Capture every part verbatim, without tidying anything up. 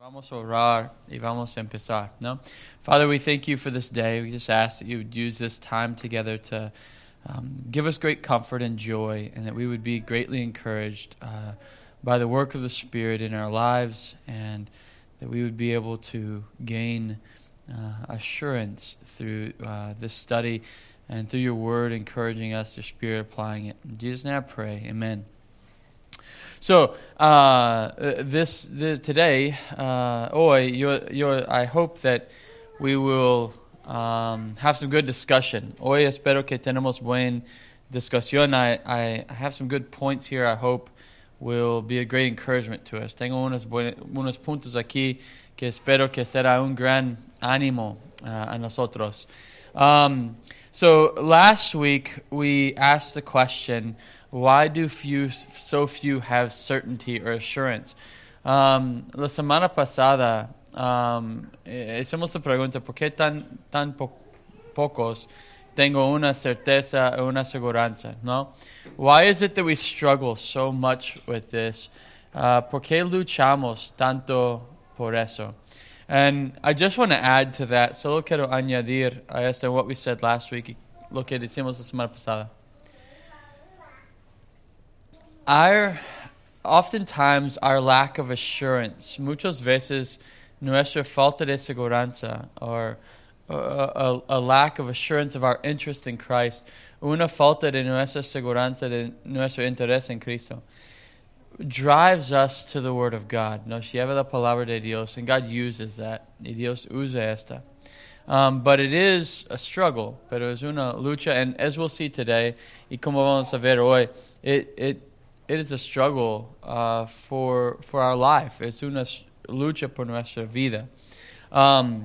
Vamos a orar y vamos a empezar, no? Father, we thank you for this day. We just ask that you would use this time together to um, give us great comfort and joy, and that we would be greatly encouraged uh, by the work of the Spirit in our lives, and that we would be able to gain uh, assurance through uh, this study and through your word encouraging us, your Spirit applying it. In Jesus' name I pray, amen. So uh, this, this today, uh, hoy, yo, yo, I hope that we will um, have some good discussion. Hoy espero que tenemos buena discusión. I, I have some good points here. I hope will be a great encouragement to us. Tengo unos buen, unos puntos aquí que espero que será un gran ánimo uh, a nosotros. Um, so last week we asked the question, why do few, so few have certainty or assurance? Um, la semana pasada um, hicimos la pregunta, ¿por qué tan, tan po- pocos tengo una certeza o una aseguranza? ¿No? Why is it that we struggle so much with this? Uh, ¿Por qué luchamos tanto por eso? And I just want to add to that, solo quiero añadir a esto what we said last week, lo que decimos la semana pasada. Our, oftentimes our lack of assurance, muchas veces nuestra falta de seguranza, or a, a, a lack of assurance of our interest in Christ, una falta de nuestra seguranza, de nuestro interés en Cristo, drives us to the Word of God. Nos lleva la palabra de Dios, and God uses that, y Dios usa esta. Um, but it is a struggle, pero es una lucha, and as we'll see today, y como vamos a ver hoy, it, it It is a struggle uh, for for our life. Es una lucha por nuestra vida. Um,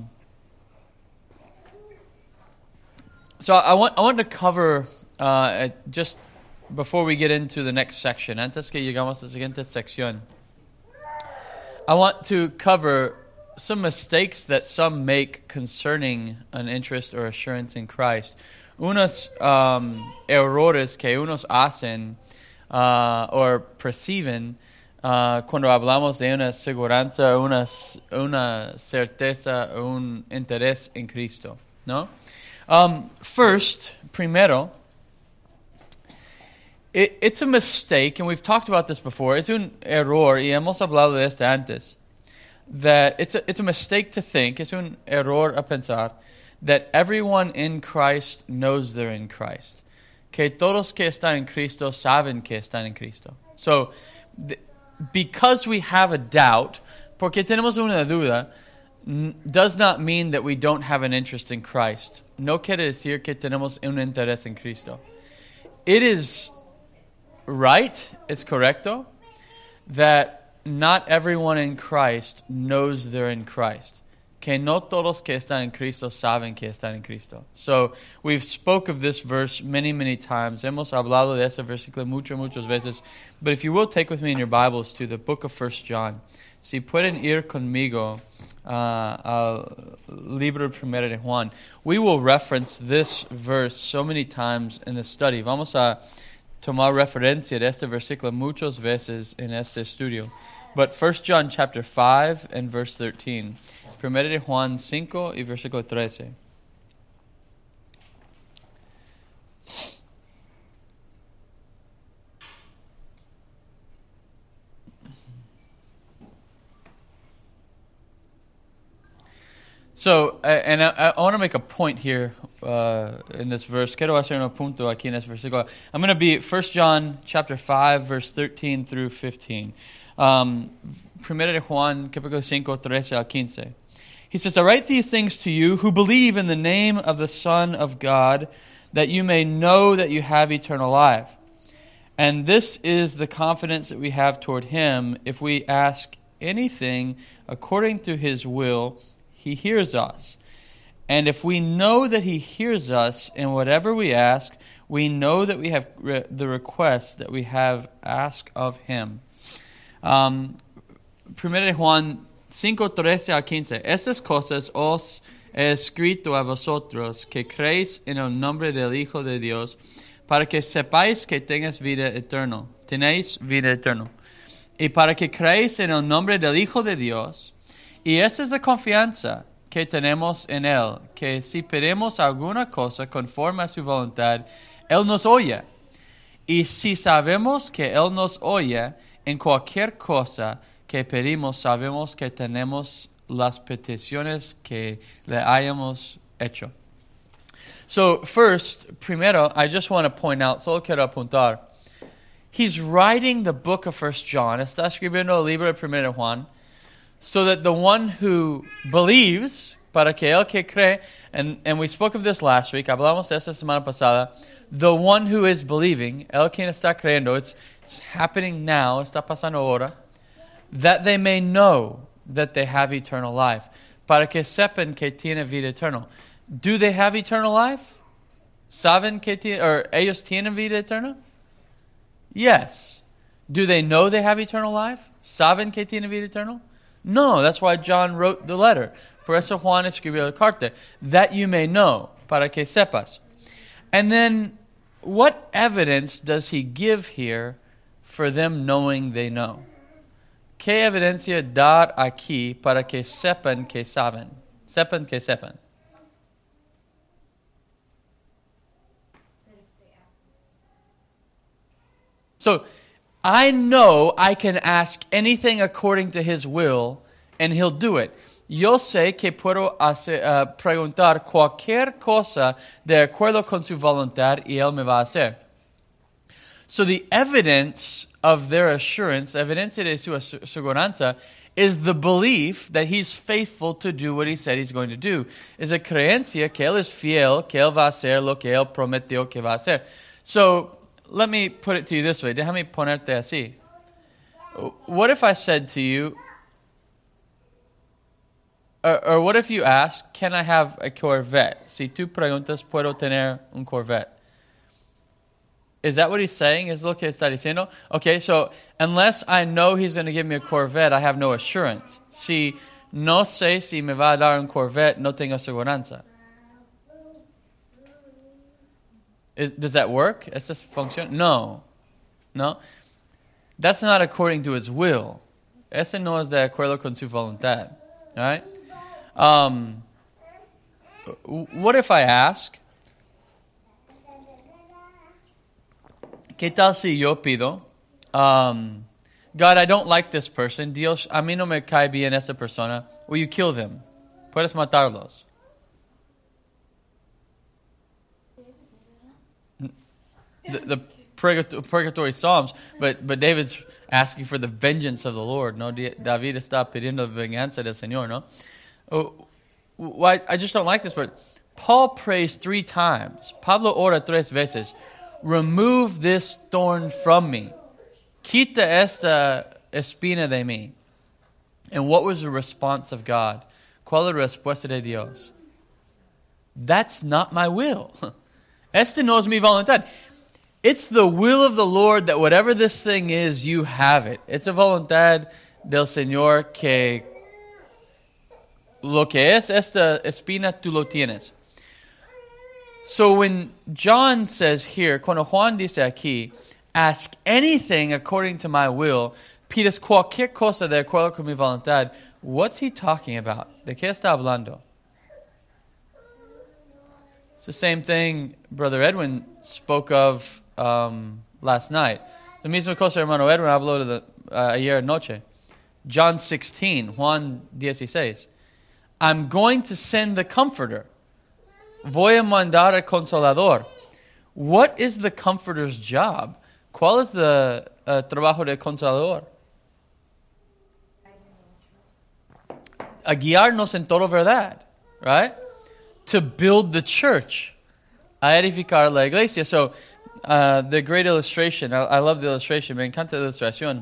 so I want I want to cover uh, just before we get into the next section. Antes que llegamos a la siguiente sección, I want to cover some mistakes that some make concerning an interest or assurance in Christ. Unos um, errores que unos hacen. Uh, or perciben uh, cuando hablamos de una seguranza, una, una certeza, un interés en Cristo, ¿no? Um, first, primero, it, it's a mistake, and we've talked about this before. Es un error, y hemos hablado de esto antes, that it's a, it's a mistake to think, es un error a pensar, that everyone in Christ knows they're in Christ. Que todos que están en Cristo saben que están en Cristo. So, th- because we have a doubt, porque tenemos una duda, n- does not mean that we don't have an interest in Christ. No quiere decir que tenemos un interés en Cristo. It is right, it's correcto, that not everyone in Christ knows they're in Christ. Que no todos que están en Cristo saben que están en Cristo. So, we've spoke of this verse many, many times. Hemos hablado de ese versículo muchas, muchas veces. But if you will take with me in your Bibles to the book of First John. Si pueden ir conmigo uh, al libro primero de Juan. We will reference this verse so many times in the study. Vamos a tomar referencia de este versículo muchas veces en este estudio. But First John chapter five and verse thirteen. Primero de Juan cinco y versículo trece. So, uh, and I, I want to make a point here uh, in this verse. Quiero hacer un punto aquí en este versículo. I'm going to be First John chapter five, verse thirteen through fifteen. Um, Primero de Juan, capítulo cinco, trece al quince. He says, I write these things to you who believe in the name of the Son of God, that you may know that you have eternal life. And this is the confidence that we have toward him. If we ask anything according to his will, he hears us. And if we know that he hears us in whatever we ask, we know that we have re- the request that we have asked of him. Um, Primero de Juan cinco, trece al quince. Estas cosas os he escrito a vosotros que creéis en el nombre del Hijo de Dios, para que sepáis que tengáis vida eterna. Tenéis vida eterna. Y para que creáis en el nombre del Hijo de Dios, Y esa es la confianza que tenemos en Él, que si pedimos alguna cosa conforme a su voluntad, Él nos oye. Y si sabemos que Él nos oye en cualquier cosa que pedimos, sabemos que tenemos las peticiones que le hayamos hecho. So first, primero, I just want to point out, solo quiero apuntar, he's writing the book of First John, está escribiendo el libro de Primero Juan, so that the one who believes, para que el que cree, and, and we spoke of this last week, hablamos de esta semana pasada, the one who is believing, el quien está creyendo, it's, it's happening now, está pasando ahora, that they may know that they have eternal life, para que sepan que tiene vida eterna. Do they have eternal life? ¿Saben que tiene, or ellos tienen vida eterna? Yes. Do they know they have eternal life? ¿Saben que tienen vida eterna? No, that's why John wrote the letter. Por eso Juan escribió la carta. That you may know, para que sepas. And then, what evidence does he give here for them knowing they know? ¿Qué evidencia dar aquí para que sepan que saben? Sepan que sepan. So, I know I can ask anything according to His will, and He'll do it. Yo sé que puedo hacer, uh, preguntar cualquier cosa de acuerdo con su voluntad, y Él me va a hacer. So the evidence of their assurance, evidencia de su aseguranza, is the belief that He's faithful to do what He said He's going to do. Es la creencia que Él es fiel, que Él va a hacer lo que Él prometió que va a hacer. So, let me put it to you this way. Déjame ponerte así. What if I said to you, or, or what if you asked, can I have a Corvette? Si tú preguntas, ¿puedo tener un Corvette? Is that what he's saying? ¿Es lo que está diciendo? Okay, so unless I know he's going to give me a Corvette, I have no assurance. Si no sé si me va a dar un Corvette, no tengo aseguranza. Is, does that work? ¿Es this function? No. No. That's not according to His will. Ese no es de acuerdo con su voluntad. All right? Um, what if I ask, ¿qué tal si yo pido, um, God, I don't like this person. Dios, a mí no me cae bien esta persona. Will you kill them? Puedes matarlos. The, the purgatory Psalms, but but David's asking for the vengeance of the Lord. No, David está pidiendo venganza del Señor. No, oh, why? I just don't like this. But Paul prays three times. Pablo ora tres veces. Remove this thorn from me. Quita esta espina de mí. And what was the response of God? ¿Cuál es la respuesta de Dios? That's not my will. Este no es mi voluntad. It's the will of the Lord that whatever this thing is, you have it. It's a voluntad del Señor que lo que es esta espina, tú lo tienes. So when John says here, cuando Juan dice aquí, ask anything according to my will, pides cualquier cosa de acuerdo con mi voluntad, what's he talking about? ¿De qué está hablando? It's the same thing Brother Edwin spoke of Um, last night. La misma cosa, hermano Edwin habló de uh, ayer noche. John sixteen, Juan dieciséis. I'm going to send the Comforter. Voy a mandar el Consolador. What is the Comforter's job? ¿Cuál es el uh, trabajo del Consolador? A guiarnos en toda verdad, right? To build the church. A edificar la iglesia. So, Uh, the great illustration, I, I love the illustration, me encanta la ilustración.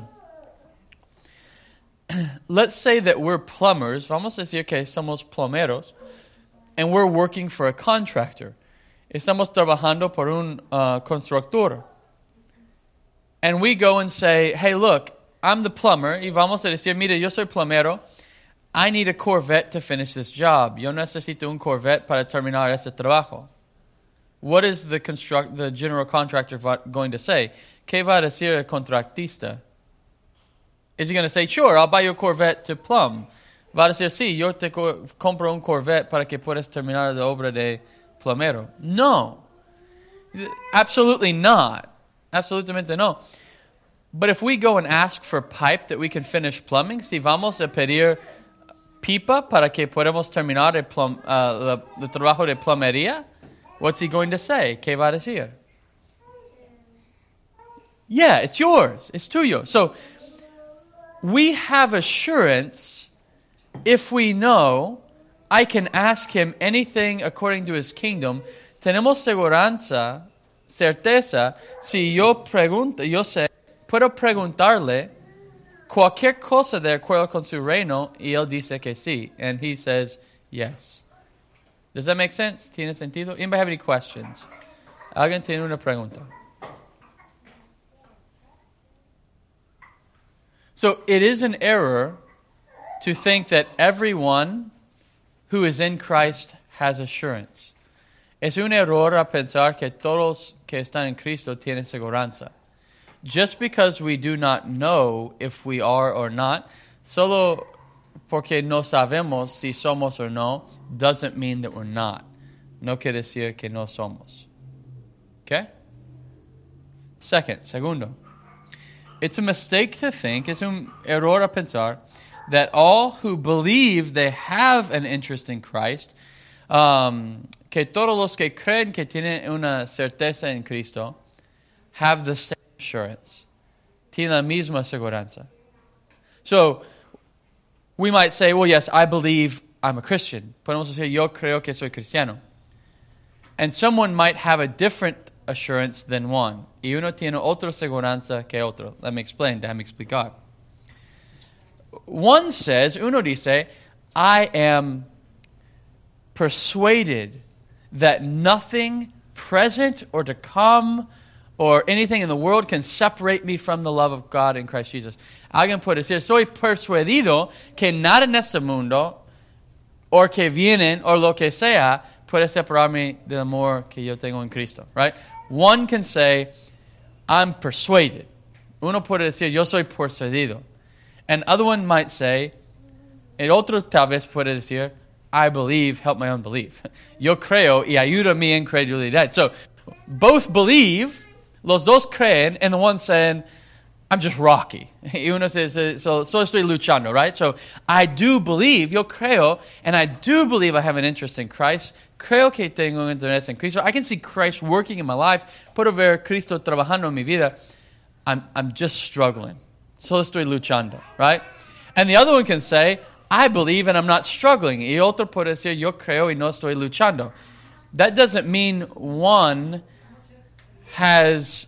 Let's say that we're plumbers, vamos a decir que somos plomeros, and we're working for a contractor. Estamos trabajando por un uh, constructor. And we go and say, hey, look, I'm the plumber, y vamos a decir, mire, yo soy plomero, I need a Corvette to finish this job. Yo necesito un Corvette para terminar este trabajo. What is the construct, the general contractor going to say? ¿Qué va a decir el contratista? Is he going to say, sure, I'll buy you a Corvette to plumb? Va a decir, sí, yo te co- compro un Corvette para que puedas terminar la obra de plomero. No. Absolutely not. Absolutamente no. But if we go and ask for pipe that we can finish plumbing, si vamos a pedir pipa para que podamos terminar el, plum, uh, la, el trabajo de plomería, what's he going to say? ¿Qué va a decir? Yeah, it's yours. It's tuyo. So we have assurance if we know I can ask him anything according to his kingdom. Tenemos seguranza, certeza, si yo pregunto, yo sé, puedo preguntarle cualquier cosa de acuerdo con su reino y él dice que sí. And he says yes. Does that make sense? ¿Tiene sentido? Anybody have any questions? ¿Alguien tiene una pregunta? So it is an error to think that everyone who is in Christ has assurance. Es un error a pensar que todos que están en Cristo tienen seguranza. Just because we do not know if we are or not, solo porque no sabemos si somos or no, doesn't mean that we're not. No quiere decir que no somos. Okay? Second, segundo. It's a mistake to think, es un error a pensar, that all who believe they have an interest in Christ, um, que todos los que creen que tienen una certeza en Cristo, have the same assurance. Tienen la misma seguranza. So, we might say, well, yes, I believe I'm a Christian. Podemos decir, yo creo que soy cristiano. And someone might have a different assurance than one. Y uno tiene otra seguranza que otro. Let me explain. Déjame explicar. One says, uno dice, I am persuaded that nothing present or to come or anything in the world can separate me from the love of God in Christ Jesus. Alguien puede decir, soy persuadido que nada en este mundo, o que vienen, o lo que sea, puede separarme del amor que yo tengo en Cristo. Right? One can say, I'm persuaded. Uno puede decir, yo soy persuadido. And other one might say, el otro tal vez puede decir, I believe, help my unbelief. Yo creo y ayuda mi incredulidad. So, both believe, los dos creen, and the one saying, I'm just rocky. Y uno says, so, so estoy luchando, right? So, I do believe, yo creo, and I do believe I have an interest in Christ. Creo que tengo un interés en Cristo. I can see Christ working in my life. Puedo ver Cristo trabajando en mi vida. I'm, I'm just struggling. Solo estoy luchando, right? And the other one can say, I believe and I'm not struggling. Y otro puede decir, yo creo y no estoy luchando. That doesn't mean one has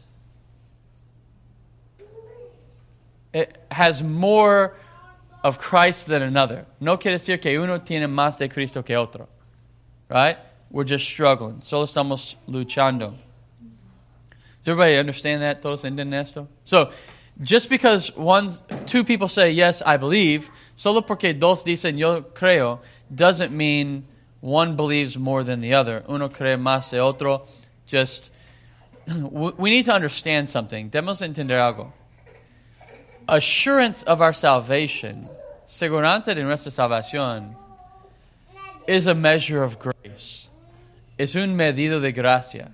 it has more of Christ than another. No quiere decir que uno tiene más de Cristo que otro. Right? We're just struggling. Solo estamos luchando. Does everybody understand that? ¿Todos entienden esto? So, just because one, two people say, yes, I believe, solo porque dos dicen, yo creo, doesn't mean one believes more than the other. Uno cree más de otro. Just, we need to understand something. Debemos entender algo. Assurance of our salvation, seguridad de nuestra salvación, is a measure of grace. Es un medido de gracia.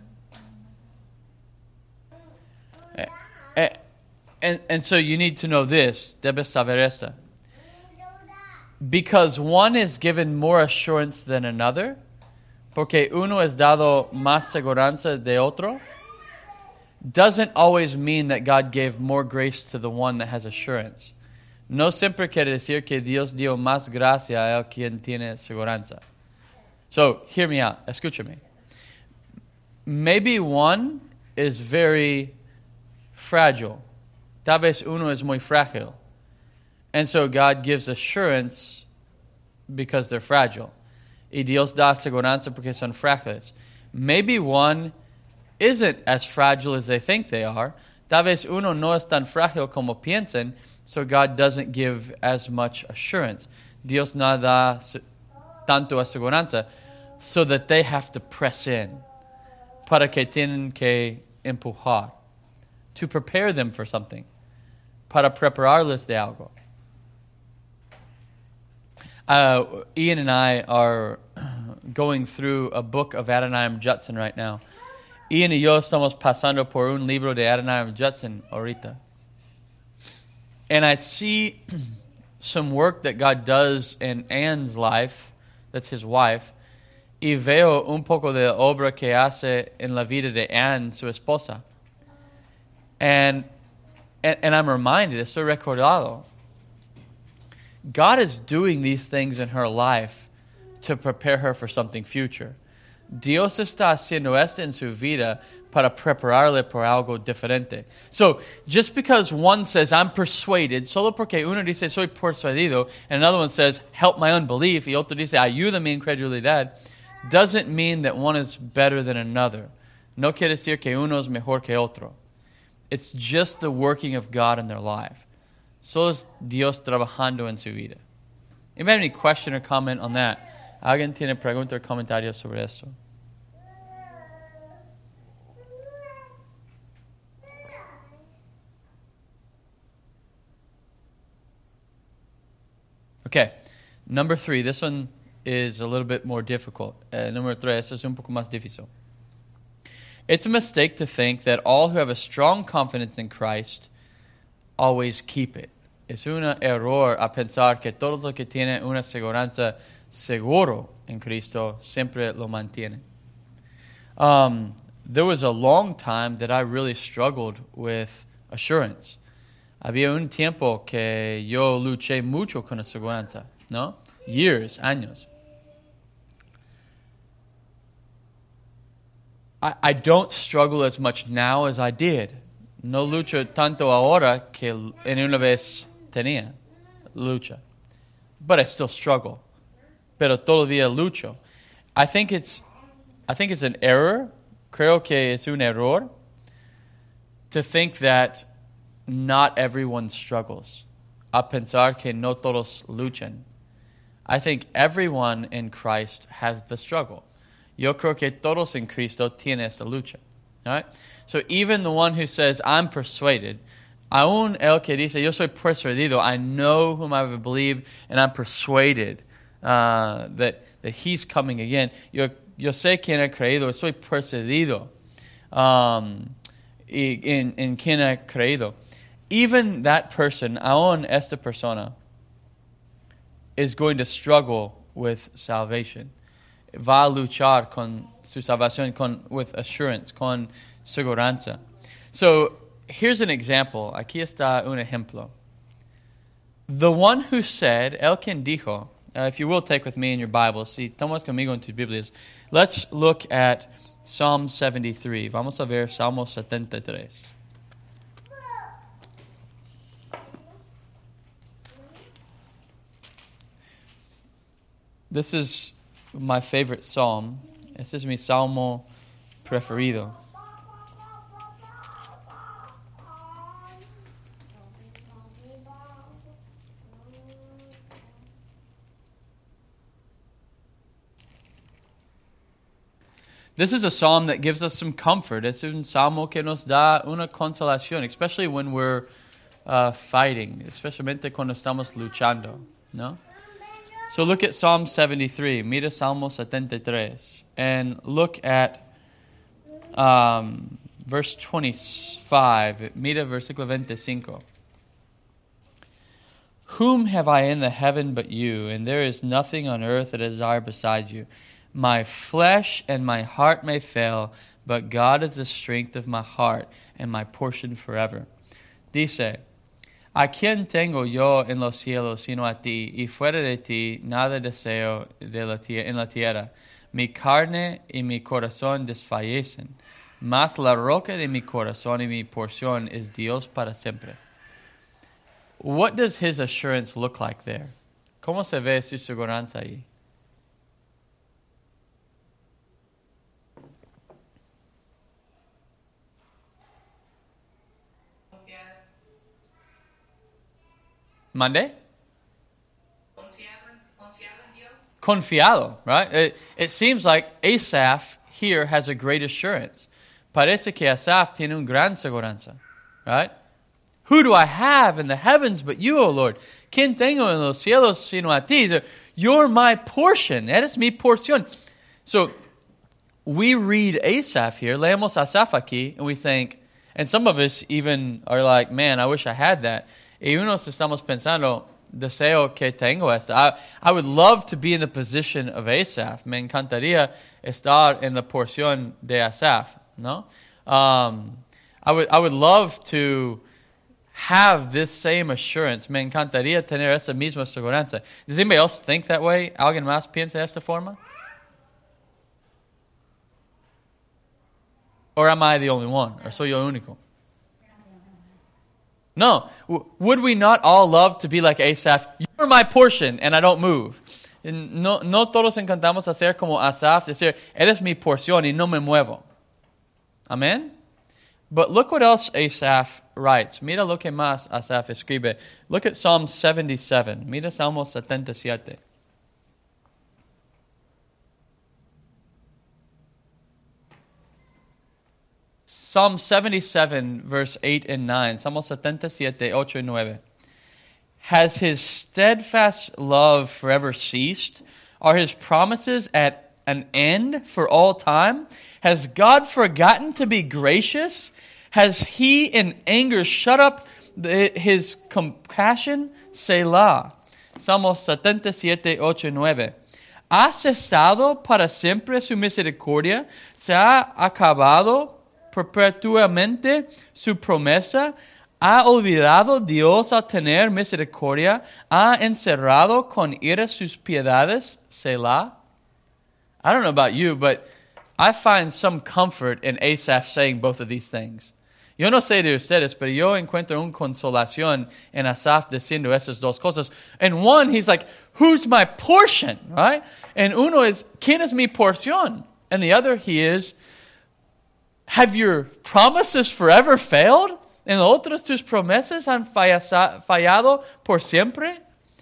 And, and so you need to know this. Debes saber esta. Because one is given more assurance than another, porque uno es dado más seguranza de otro, doesn't always mean that God gave more grace to the one that has assurance. No siempre quiere decir que Dios dio más gracia a el quien tiene seguranza. So, hear me out. Escúchame. Maybe one is very fragile. Tal vez uno es muy frágil. And so God gives assurance because they're fragile. Y Dios da seguranza porque son frágiles. Maybe one isn't as fragile as they think they are. Tal vez uno no es tan frágil como piensan, so God doesn't give as much assurance. Dios no da tanto aseguranza, so that they have to press in. Para que tienen que empujar. To prepare them for something. Para prepararles de algo. Uh, Ian and I are going through a book of Adoniram Judson right now. Ian y yo estamos pasando por un libro de Adoniram Judson ahorita. And I see some work that God does in Anne's life, that's his wife, y veo un poco de obra que hace en la vida de Anne, su esposa. And, and, and I'm reminded, estoy recordado, God is doing these things in her life to prepare her for something future. Dios está haciendo esto en su vida para prepararle por algo diferente. So, just because one says, I'm persuaded, solo porque uno dice, soy persuadido, and another one says, help my unbelief, y otro dice, ayuda mi incredulidad, doesn't mean that one is better than another. No quiere decir que uno es mejor que otro. It's just the working of God in their life. Solo es Dios trabajando en su vida. Anybody have any question or comment on that? ¿Alguien tiene pregunta o comentario sobre eso? Okay, number three. This one is a little bit more difficult. Uh, number three, este es un poco más difícil. It's a mistake to think that all who have a strong confidence in Christ always keep it. Es un error a pensar que todos los que tienen una seguridad seguro en Cristo siempre lo mantienen. Um, there was a long time that I really struggled with assurance. Había un tiempo que yo luché mucho con la seguridad, ¿no? Years, años. I, I don't struggle as much now as I did. No lucho tanto ahora que en una vez tenía lucha. But I still struggle. Pero todavía lucho. I think it's I think it's an error. Creo que es un error to think that not everyone struggles. A pensar que no todos luchan. I think everyone in Christ has the struggle. Yo creo que todos en Cristo tienen esta lucha. All right? So even the one who says, I'm persuaded, aún el que dice, yo soy persuadido, I know whom I believe, and I'm persuaded uh, that, that he's coming again. Yo, yo sé quién he creído, estoy persuadido um, en, en quién he creído. Even that person, aún esta persona, is going to struggle with salvation. Va a luchar con su salvación, con, with assurance, con seguranza. So, here's an example. Aquí está un ejemplo. The one who said, el quien dijo, uh, if you will take with me in your Bible, si tomas conmigo en tus Biblias, let's look at Psalm seventy-three. Vamos a ver Salmo setenta y tres. This is my favorite psalm. Este es mi salmo preferido. This is a psalm that gives us some comfort. Es un salmo que nos da una consolación, especially when we're uh, fighting, especialmente cuando estamos luchando, ¿no? So look at Psalm seventy-three. Mira Salmo setenta y tres. And look at um, verse twenty-five. Mira versículo veinticinco. Whom have I in the heaven but you? And there is nothing on earth that I desire besides you. My flesh and my heart may fail, but God is the strength of my heart and my portion forever. Dice, ¿a quién tengo yo en los cielos sino a ti? Y fuera de ti nada deseo de la tierra, en la tierra. Mi carne y mi corazón desfallecen, mas la roca de mi corazón y mi porción es Dios para siempre. What does his assurance look like there? ¿Cómo se ve su seguridad ahí? ¿Mande? Confiado, confiado en Dios. Confiado, right? It, it seems like Asaph here has a great assurance. Parece que Asaph tiene un gran seguranza, right? Who do I have in the heavens but you, O Lord? ¿Quién tengo en los cielos sino a ti? You're my portion. Eres mi porción. So we read Asaph here, leemos Asaph aquí, and we think, and some of us even are like, man, I wish I had that. Y unos estamos pensando, deseo que tengo esto. I, I would love to be in the position of Asaph. Me encantaría estar en la porción de Asaph, no? Um, I would I would love to have this same assurance. Me encantaría tener esta misma seguridad. Does anybody else think that way? ¿Alguien más piensa de esta forma? Or am I the only one? Or soy yo el único? No. W- would we not all love to be like Asaph? You're my portion and I don't move. No, no todos encantamos hacer como Asaph, decir, eres mi porción y no me muevo. Amen? But look what else Asaph writes. Mira lo que más Asaph escribe. Look at Psalm seventy-seven. Mira Salmo setenta y siete. Psalm seventy-seven, verse eight and nine. Salmo setenta y siete, ocho y nueve. Has his steadfast love forever ceased? Are his promises at an end for all time? Has God forgotten to be gracious? Has he in anger shut up the, his compassion? Selah. Salmo setenta y siete, ocho y nueve. ¿Ha cesado para siempre su misericordia? ¿Se ha acabado perpetuamente su promesa? ¿Ha olvidado Dios a tener misericordia? ¿Ha encerrado con ira sus piedades? Selah. I don't know about you, but I find some comfort in Asaph saying both of these things. Yo no sé de ustedes, pero yo encuentro una consolación en Asaph diciendo esas dos cosas. And one, he's like, who's my portion, right? And uno is, ¿quién es mi porción? And the other, he is, have your promises forever failed? En otros, tus promesas han fallado por siempre?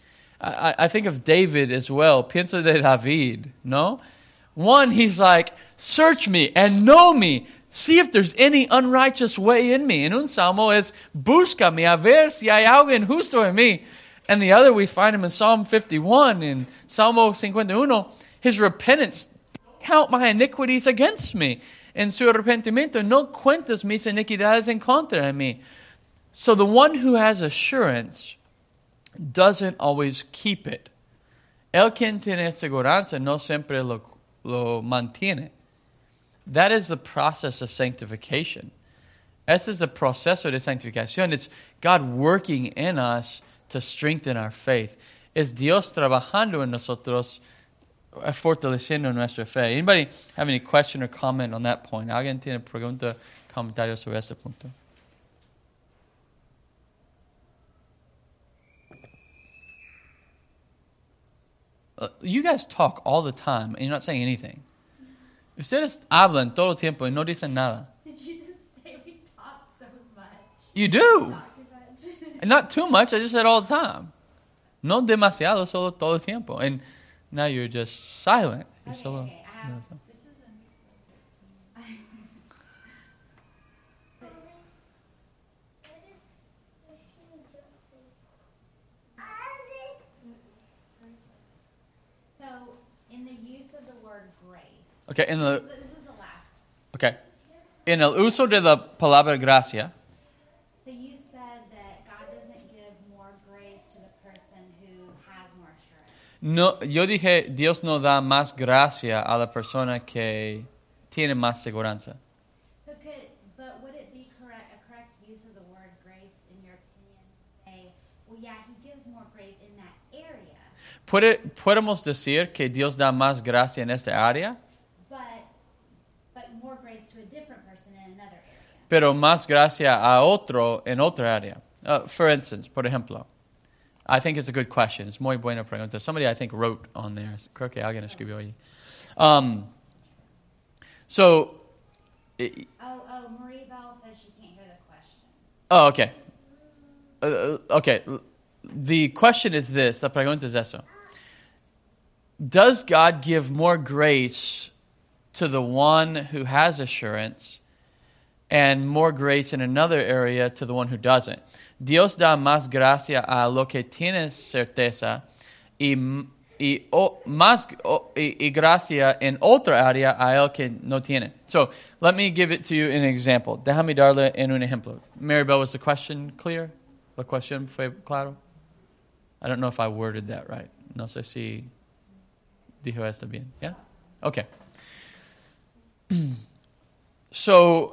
I, I think of David as well. Pienso de David, no? One, he's like, search me and know me. See if there's any unrighteous way in me. En un salmo es, búscame a ver si hay algo injusto en mí. And the other, we find him in Psalm fifty-one, in Salmo cincuenta y uno, his repentance, count my iniquities against me. En su arrepentimiento, no cuentes mis iniquidades en contra de mí. So the one who has assurance doesn't always keep it. El quien tiene seguridad no siempre lo, lo mantiene. That is the process of sanctification. Ese es el proceso de santificación. It's God working in us to strengthen our faith. Es Dios trabajando en nosotros, fortaleciendo nuestra fe. Anybody have any question or comment on that point? ¿Alguien tiene pregunta, comentario sobre este punto? Uh, you guys talk all the time and you're not saying anything. Ustedes hablan todo el tiempo y no dicen nada. Did you just say we talk so much? You do. Talk too much. And not too much, I just said all the time. No demasiado, solo todo el tiempo. And now you're just silent. You're Okay, solo, okay, I have, solo- this is interesting. So, in the use of the word grace, Okay, in the this is the last. okay. En el uso de la palabra gracia, So you said that God doesn't give more grace to the person who has more assurance. no, yo dije Dios no da más gracia a la persona que tiene más seguridad. So could, but would it be correct, a correct use of the word grace, in your opinion, to say, well, yeah, he gives more grace in that area, ¿Puede, ¿Podemos decir que Dios da más gracia en esta área? but but more grace to a different person in another area? Pero más gracia a otro en otra área. Uh, for instance, por ejemplo, I think it's a good question. Es muy buena pregunta. Somebody, I think, wrote on there. Creo que alguien escribió ahí. Um, so, i- Oh, oh, Marie Bell says she can't hear the question. oh, okay. Uh, okay. The question is this. La pregunta es eso. Does God give more grace to the one who has assurance and more grace in another area to the one who doesn't. Dios da más gracia a lo que tiene certeza y, y, o, más, o, y, y gracia en otra área a el que no tiene. So, let me give it to you in an example. Déjame darle en un ejemplo. Maribel, was the question clear? La cuestión fue claro? I don't know if I worded that right. No sé si dijo esto bien. Yeah? Okay. So,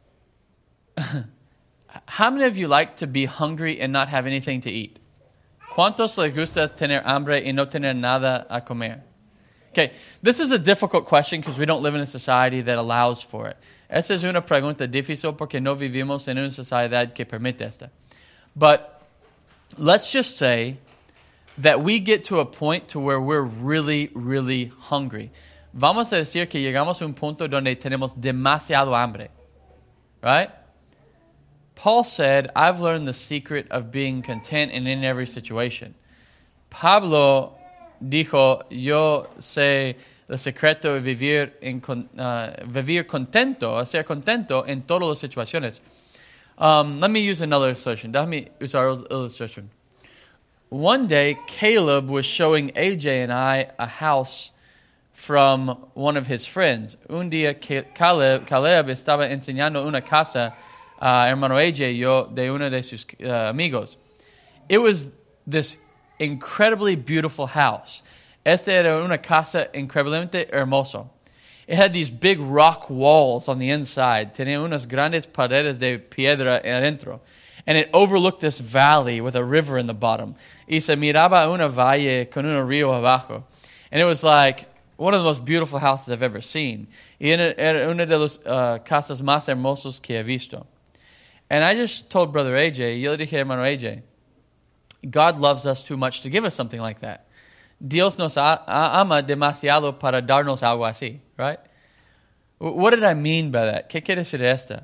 how many of you like to be hungry and not have anything to eat? ¿Cuántos les gusta tener hambre y no tener nada a comer? Okay, this is a difficult question because we don't live in a society that allows for it. Esa es una pregunta difícil porque no vivimos en una sociedad que permite esta. But let's just say that we get to a point to where we're really, really hungry. Vamos a decir que llegamos a un punto donde tenemos demasiado hambre. Right? Paul said, I've learned the secret of being content and in every situation. Pablo dijo, yo sé el secreto de vivir, en, uh, vivir contento, ser contento en todas las situaciones. Um, let me use another illustration. Déjame usar una illustration. One day, Caleb was showing A J and I a house from one of his friends. Un día, Caleb, Caleb estaba enseñando una casa a uh, hermano A J yo de uno de sus uh, amigos. It was this incredibly beautiful house. Esta era una casa increíblemente hermoso. It had these big rock walls on the inside. Tenía unas grandes paredes de piedra adentro. And it overlooked this valley with a river in the bottom. Y se miraba una valle con un río abajo. And it was like one of the most beautiful houses I've ever seen. Y era una de las uh, casas más hermosas que he visto. And I just told Brother A J, yo le dije, hermano A J, God loves us too much to give us something like that. Dios nos ama demasiado para darnos algo así, right? What did I mean by that? ¿Qué quiere decir esta?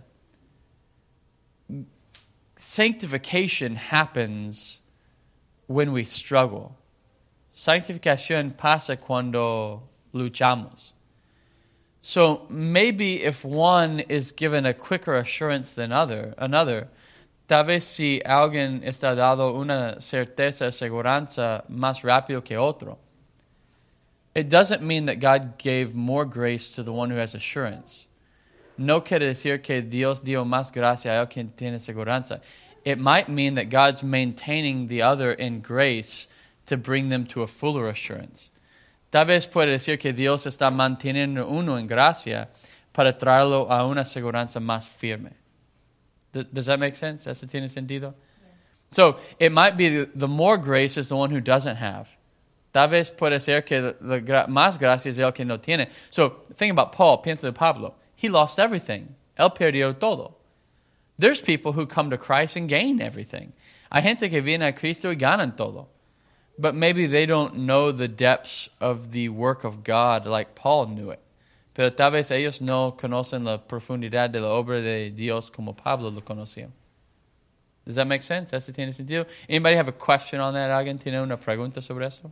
Sanctification happens when we struggle. Sanctificación pasa cuando luchamos. So maybe if one is given a quicker assurance than other, another, tal vez si alguien está dado una certeza, seguranza más rápido que otro, it doesn't mean that God gave more grace to the one who has assurance. No quiere decir que Dios dio más gracia a el quien tiene seguranza. It might mean that God's maintaining the other in grace to bring them to a fuller assurance. Tal vez puede decir que Dios está manteniendo uno en gracia para traerlo a una seguranza más firme. Does, does that make sense? ¿Eso tiene sentido? Yeah. So it might be the, the more grace is the one who doesn't have. Tal vez puede ser que the, the gra- más gracia es el que no tiene. So think about Paul, piensa de Pablo. He lost everything. Él perdió todo. There's people who come to Christ and gain everything. Hay gente que viene a Cristo y ganan todo. But maybe they don't know the depths of the work of God like Paul knew it. Pero tal vez ellos no conocen la profundidad de la obra de Dios como Pablo lo conocía. Does that make sense? ¿Eso tiene sentido? Anybody have a question on that? ¿Alguien tiene una pregunta sobre esto?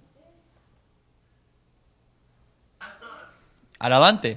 Adelante.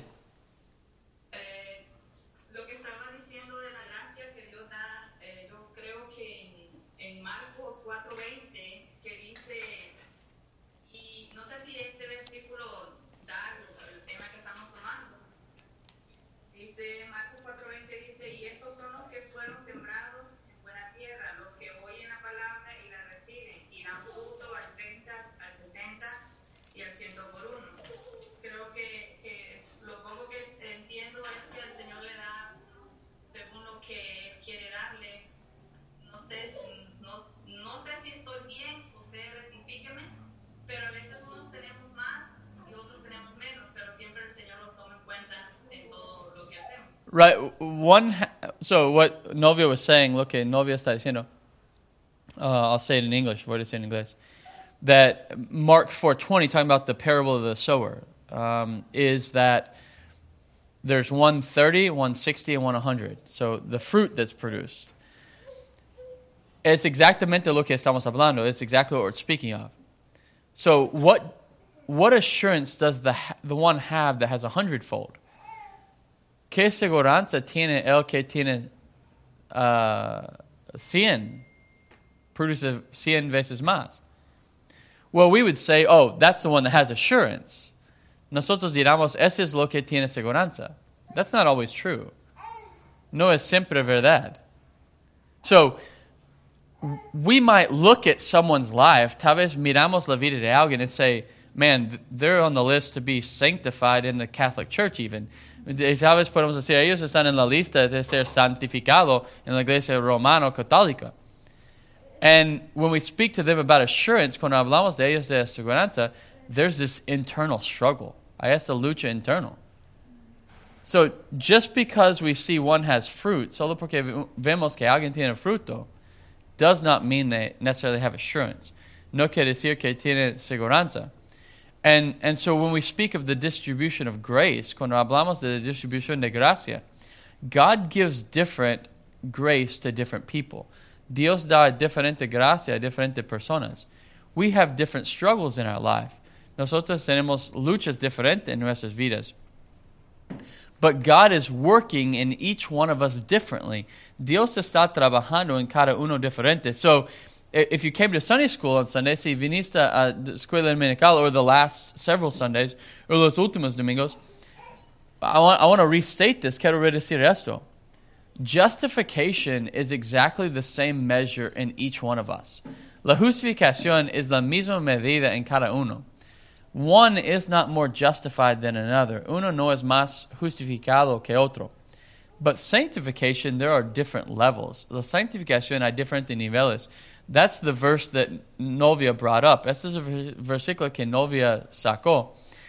Right, one, so what Novia was saying, lo que Novia está diciendo, uh, I'll say it in English, voy a decir en inglés, that Mark four twenty, talking about the parable of the sower, um, is that there's one thirty, one sixty, and one hundred. So the fruit that's produced. Es exactamente lo que estamos hablando. It's exactly what we're speaking of. So what what assurance does the the one have that has a hundredfold? ¿qué seguranza tiene el que tiene uh, cien? Produce cien veces más. Well, we would say, oh, that's the one that has assurance. Nosotros diramos, ese es lo que tiene seguranza. That's not always true. No es siempre verdad. So, we might look at someone's life, tal vez miramos la vida de alguien and say, man, they're on the list to be sanctified in the Catholic Church even. Tal vez podemos decir, ellos están en la lista de ser santificado en la Iglesia Romana Católica. And when we speak to them about assurance, cuando hablamos de ellos de aseguranza, there's this internal struggle. Hay esta lucha internal. So just because we see one has fruit, solo porque vemos que alguien tiene fruto, does not mean they necessarily have assurance. No quiere decir que tiene seguranza. And, and so when we speak of the distribution of grace, cuando hablamos de la distribución de gracia, God gives different grace to different people. Dios da diferente gracia a diferentes personas. We have different struggles in our life. Nosotros tenemos luchas diferentes en nuestras vidas. But God is working in each one of us differently. Dios está trabajando en cada uno diferente. So, if you came to Sunday school on Sunday, si viniste a escuela dominical or the last several Sundays, or los últimos domingos, I want, I want to restate this. Quiero redecir esto. Justification is exactly the same measure in each one of us. La justificación es la misma medida en cada uno. One is not more justified than another. Uno no es más justificado que otro. But sanctification, there are different levels. La sanctificación hay diferentes niveles. That's the verse that Novia brought up. Este es el versículo que Novia sacó.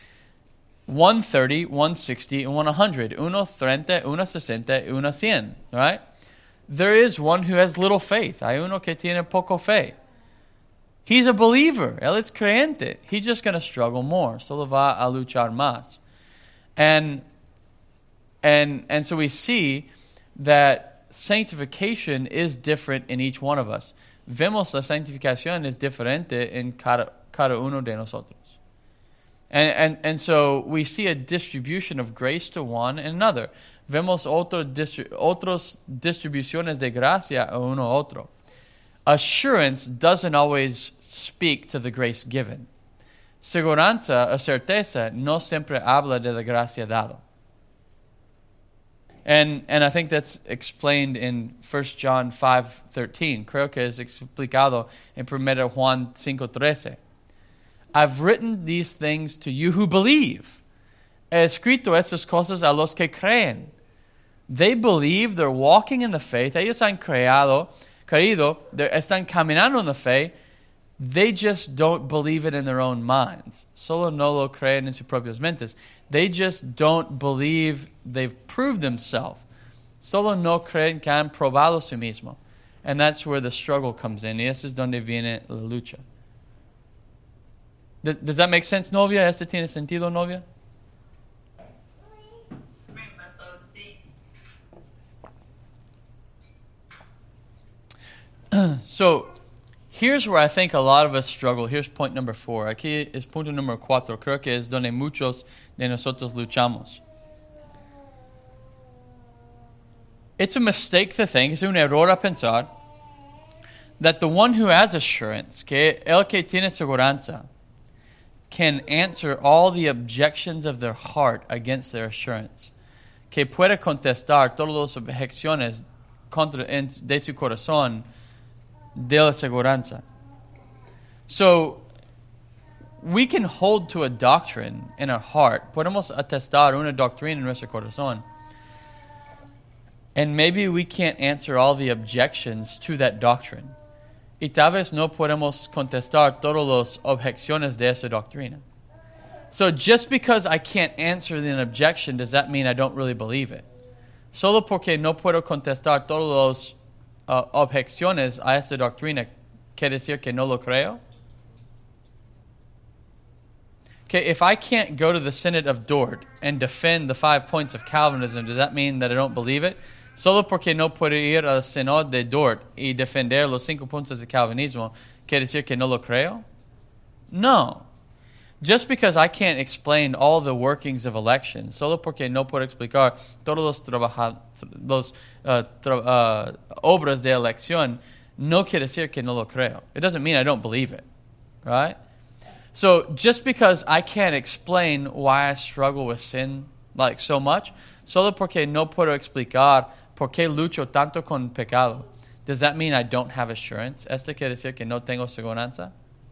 one thirty, one sixty, and one hundred. Uno treinta, uno sesenta, uno cien. Right? There is one who has little faith. Hay uno que tiene poco fe. He's a believer. Él es creyente. He's just going to struggle more. Solo va a luchar más. And, and, and so we see that sanctification is different in each one of us. Vemos la santificación es diferente en cada, cada uno de nosotros. And, and, and so we see a distribution of grace to one and another. Vemos otro distri- otros distribuciones de gracia a uno a otro. Assurance doesn't always speak to the grace given. Seguranza o certeza no siempre habla de la gracia dado. And, and I think that's explained in First John five thirteen. Creo que es explicado en Primera Juan cinco trece. I've written these things to you who believe. He escrito estas cosas a los que creen. They believe, they're walking in the faith. Ellos han creado, creído, están caminando en la fe. They just don't believe it in their own minds. Solo no lo creen en sus propias mentes. They just don't believe they've proved themselves. Solo no creen que han probado sí mismo. And that's where the struggle comes in. Y eso es donde viene la lucha. Does, does that make sense, Novia? ¿Este tiene sentido, Novia? So, here's where I think a lot of us struggle. Here's point number four. Aquí es punto número cuatro. Creo que es donde muchos de nosotros luchamos. It's a mistake to think, es un error a pensar, that the one who has assurance, que el que tiene seguranza, can answer all the objections of their heart against their assurance. Que puede contestar todas las objeciones contra, de su corazón de la seguranza. So, we can hold to a doctrine in our heart. Podemos atestar una doctrina en nuestro corazón. And maybe we can't answer all the objections to that doctrine. Y tal vez no podemos contestar todas las objeciones de esa doctrina. So just because I can't answer an objection, does that mean I don't really believe it? Solo porque no puedo contestar todas las uh, objeciones a esa doctrina, ¿quiere decir que no lo creo? Okay, if I can't go to the Synod of Dort and defend the five points of Calvinism, does that mean that I don't believe it? Solo porque no puedo ir al Synod de Dort y defender los cinco puntos de Calvinismo, ¿quiere decir que no lo creo? No. Just because I can't explain all the workings of election, solo porque no puedo explicar todos los, trabaja, los uh, tra, uh, obras de elección, no quiere decir que no lo creo. It doesn't mean I don't believe it, right? So just because I can't explain why I struggle with sin like so much, solo porque no puedo explicar por qué lucho tanto con pecado, does that mean I don't have assurance? ¿Esto quiere decir que no tengo seguridad?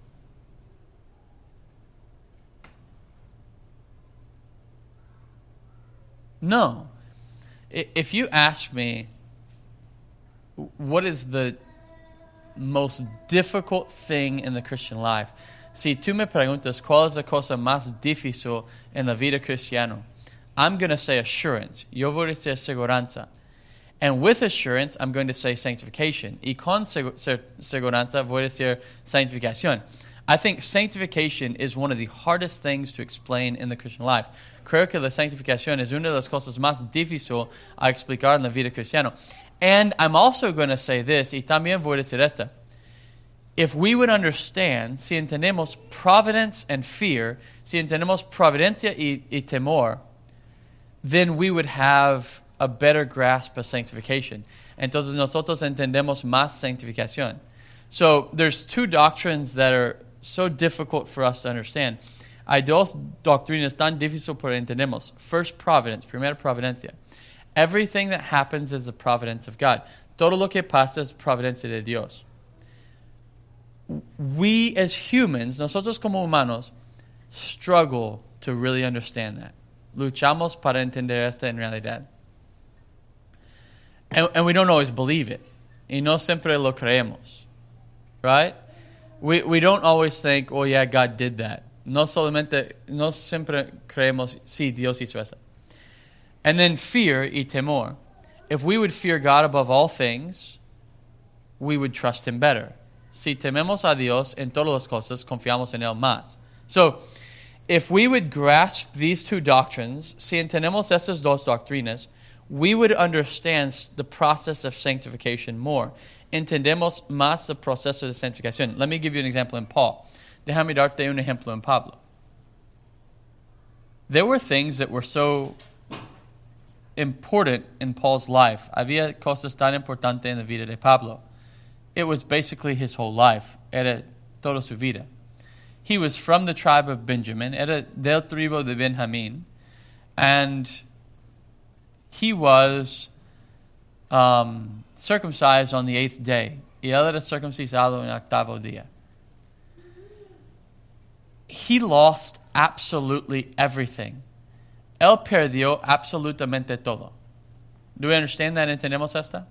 No. If you ask me, what is the most difficult thing in the Christian life? Si tú me preguntas, ¿cuál es la cosa más difícil en la vida cristiana? I'm going to say assurance. Yo voy a decir seguranza. And with assurance, I'm going to say sanctification. Y con seguranza voy a decir sanctificación. I think sanctification is one of the hardest things to explain in the Christian life. Creo que la santificación es una de las cosas más difíciles a explicar en la vida cristiana. And I'm also going to say this, y también voy a decir esta. If we would understand, si entendemos providence and fear, si entendemos providencia y, y temor, then we would have a better grasp of sanctification. Entonces nosotros entendemos más santificación. So there's two doctrines that are so difficult for us to understand. Hay dos doctrinas tan difíciles para entendemos. First, providence, primera providencia. Everything that happens is the providence of God. Todo lo que pasa es providencia de Dios. We as humans, nosotros como humanos, struggle to really understand that. Luchamos para entender esto en realidad. And, and we don't always believe it. Y no siempre lo creemos. Right? We we don't always think, oh yeah, God did that. No solamente, no siempre creemos, sí, Dios hizo eso. And then fear y temor. If we would fear God above all things, we would trust Him better. Si tememos a Dios en todas las cosas, confiamos en Él más. So, if we would grasp these two doctrines, si entendemos esas dos doctrinas, we would understand the process of sanctification more. Entendemos más el proceso de santificación. Let me give you an example in Paul. Déjame darte un ejemplo en Pablo. There were things that were so important in Paul's life. Había cosas tan importantes en la vida de Pablo. It was basically his whole life. Era toda su vida. He was from the tribe of Benjamin. Era del tribu de Benjamín. And he was um, circumcised on the eighth day. Y él era circuncisado en el octavo día. He lost absolutely everything. Él perdió absolutamente todo. Do we understand that? ¿Entendemos esta?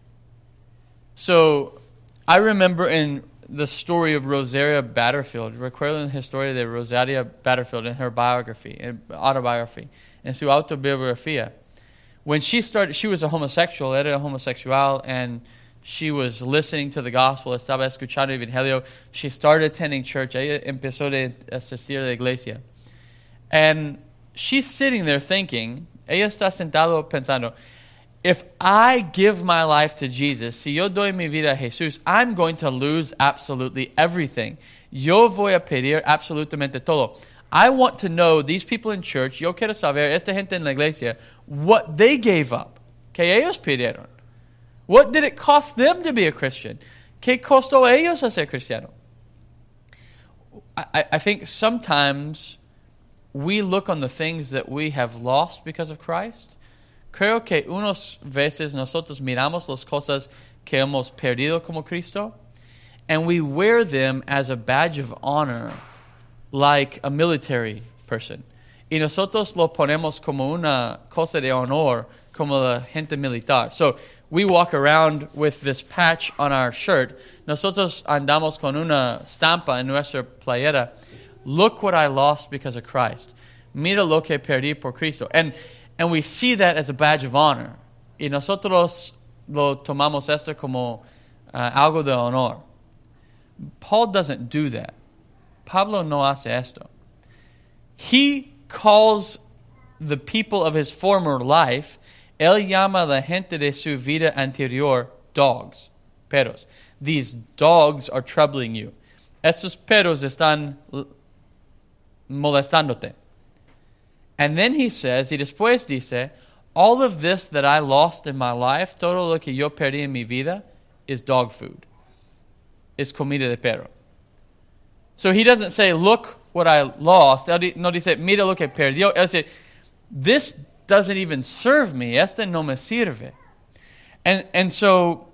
So, I remember in the story of Rosaria Butterfield, recuerdo la historia de Rosaria Butterfield in her biography, autobiography, en su autobiografía. When she started, she was a homosexual, era homosexual, and she was listening to the gospel, estaba escuchando el evangelio. She started attending church. Ella empezó a asistir a la iglesia. And she's sitting there thinking, ella está sentado pensando, if I give my life to Jesus, si yo doy mi vida a Jesús, I'm going to lose absolutely everything. Yo voy a pedir absolutamente todo. I want to know these people in church, yo quiero saber, esta gente en la iglesia, what they gave up, que ellos pidieron. What did it cost them to be a Christian? ¿Qué costó ellos a ser cristiano? I, I think sometimes we look on the things that we have lost because of Christ. Creo que unos veces nosotros miramos las cosas que hemos perdido como Cristo, and we wear them as a badge of honor, like a military person. Y nosotros lo ponemos como una cosa de honor, como la gente militar. So we walk around with this patch on our shirt. Nosotros andamos con una stampa en nuestra playera. Look what I lost because of Christ. Mira lo que perdí por Cristo. And And we see that as a badge of honor. Y nosotros lo tomamos esto como uh, algo de honor. Paul doesn't do that. Pablo no hace esto. He calls the people of his former life, él llama a la gente de su vida anterior dogs, perros. These dogs are troubling you. Estos perros están molestándote. And then he says, y después dice, all of this that I lost in my life, todo lo que yo perdí en mi vida, is dog food. Is comida de perro. So he doesn't say, look what I lost. No dice, mira lo que perdió. Él dice, this doesn't even serve me. Este no me sirve. And, and so,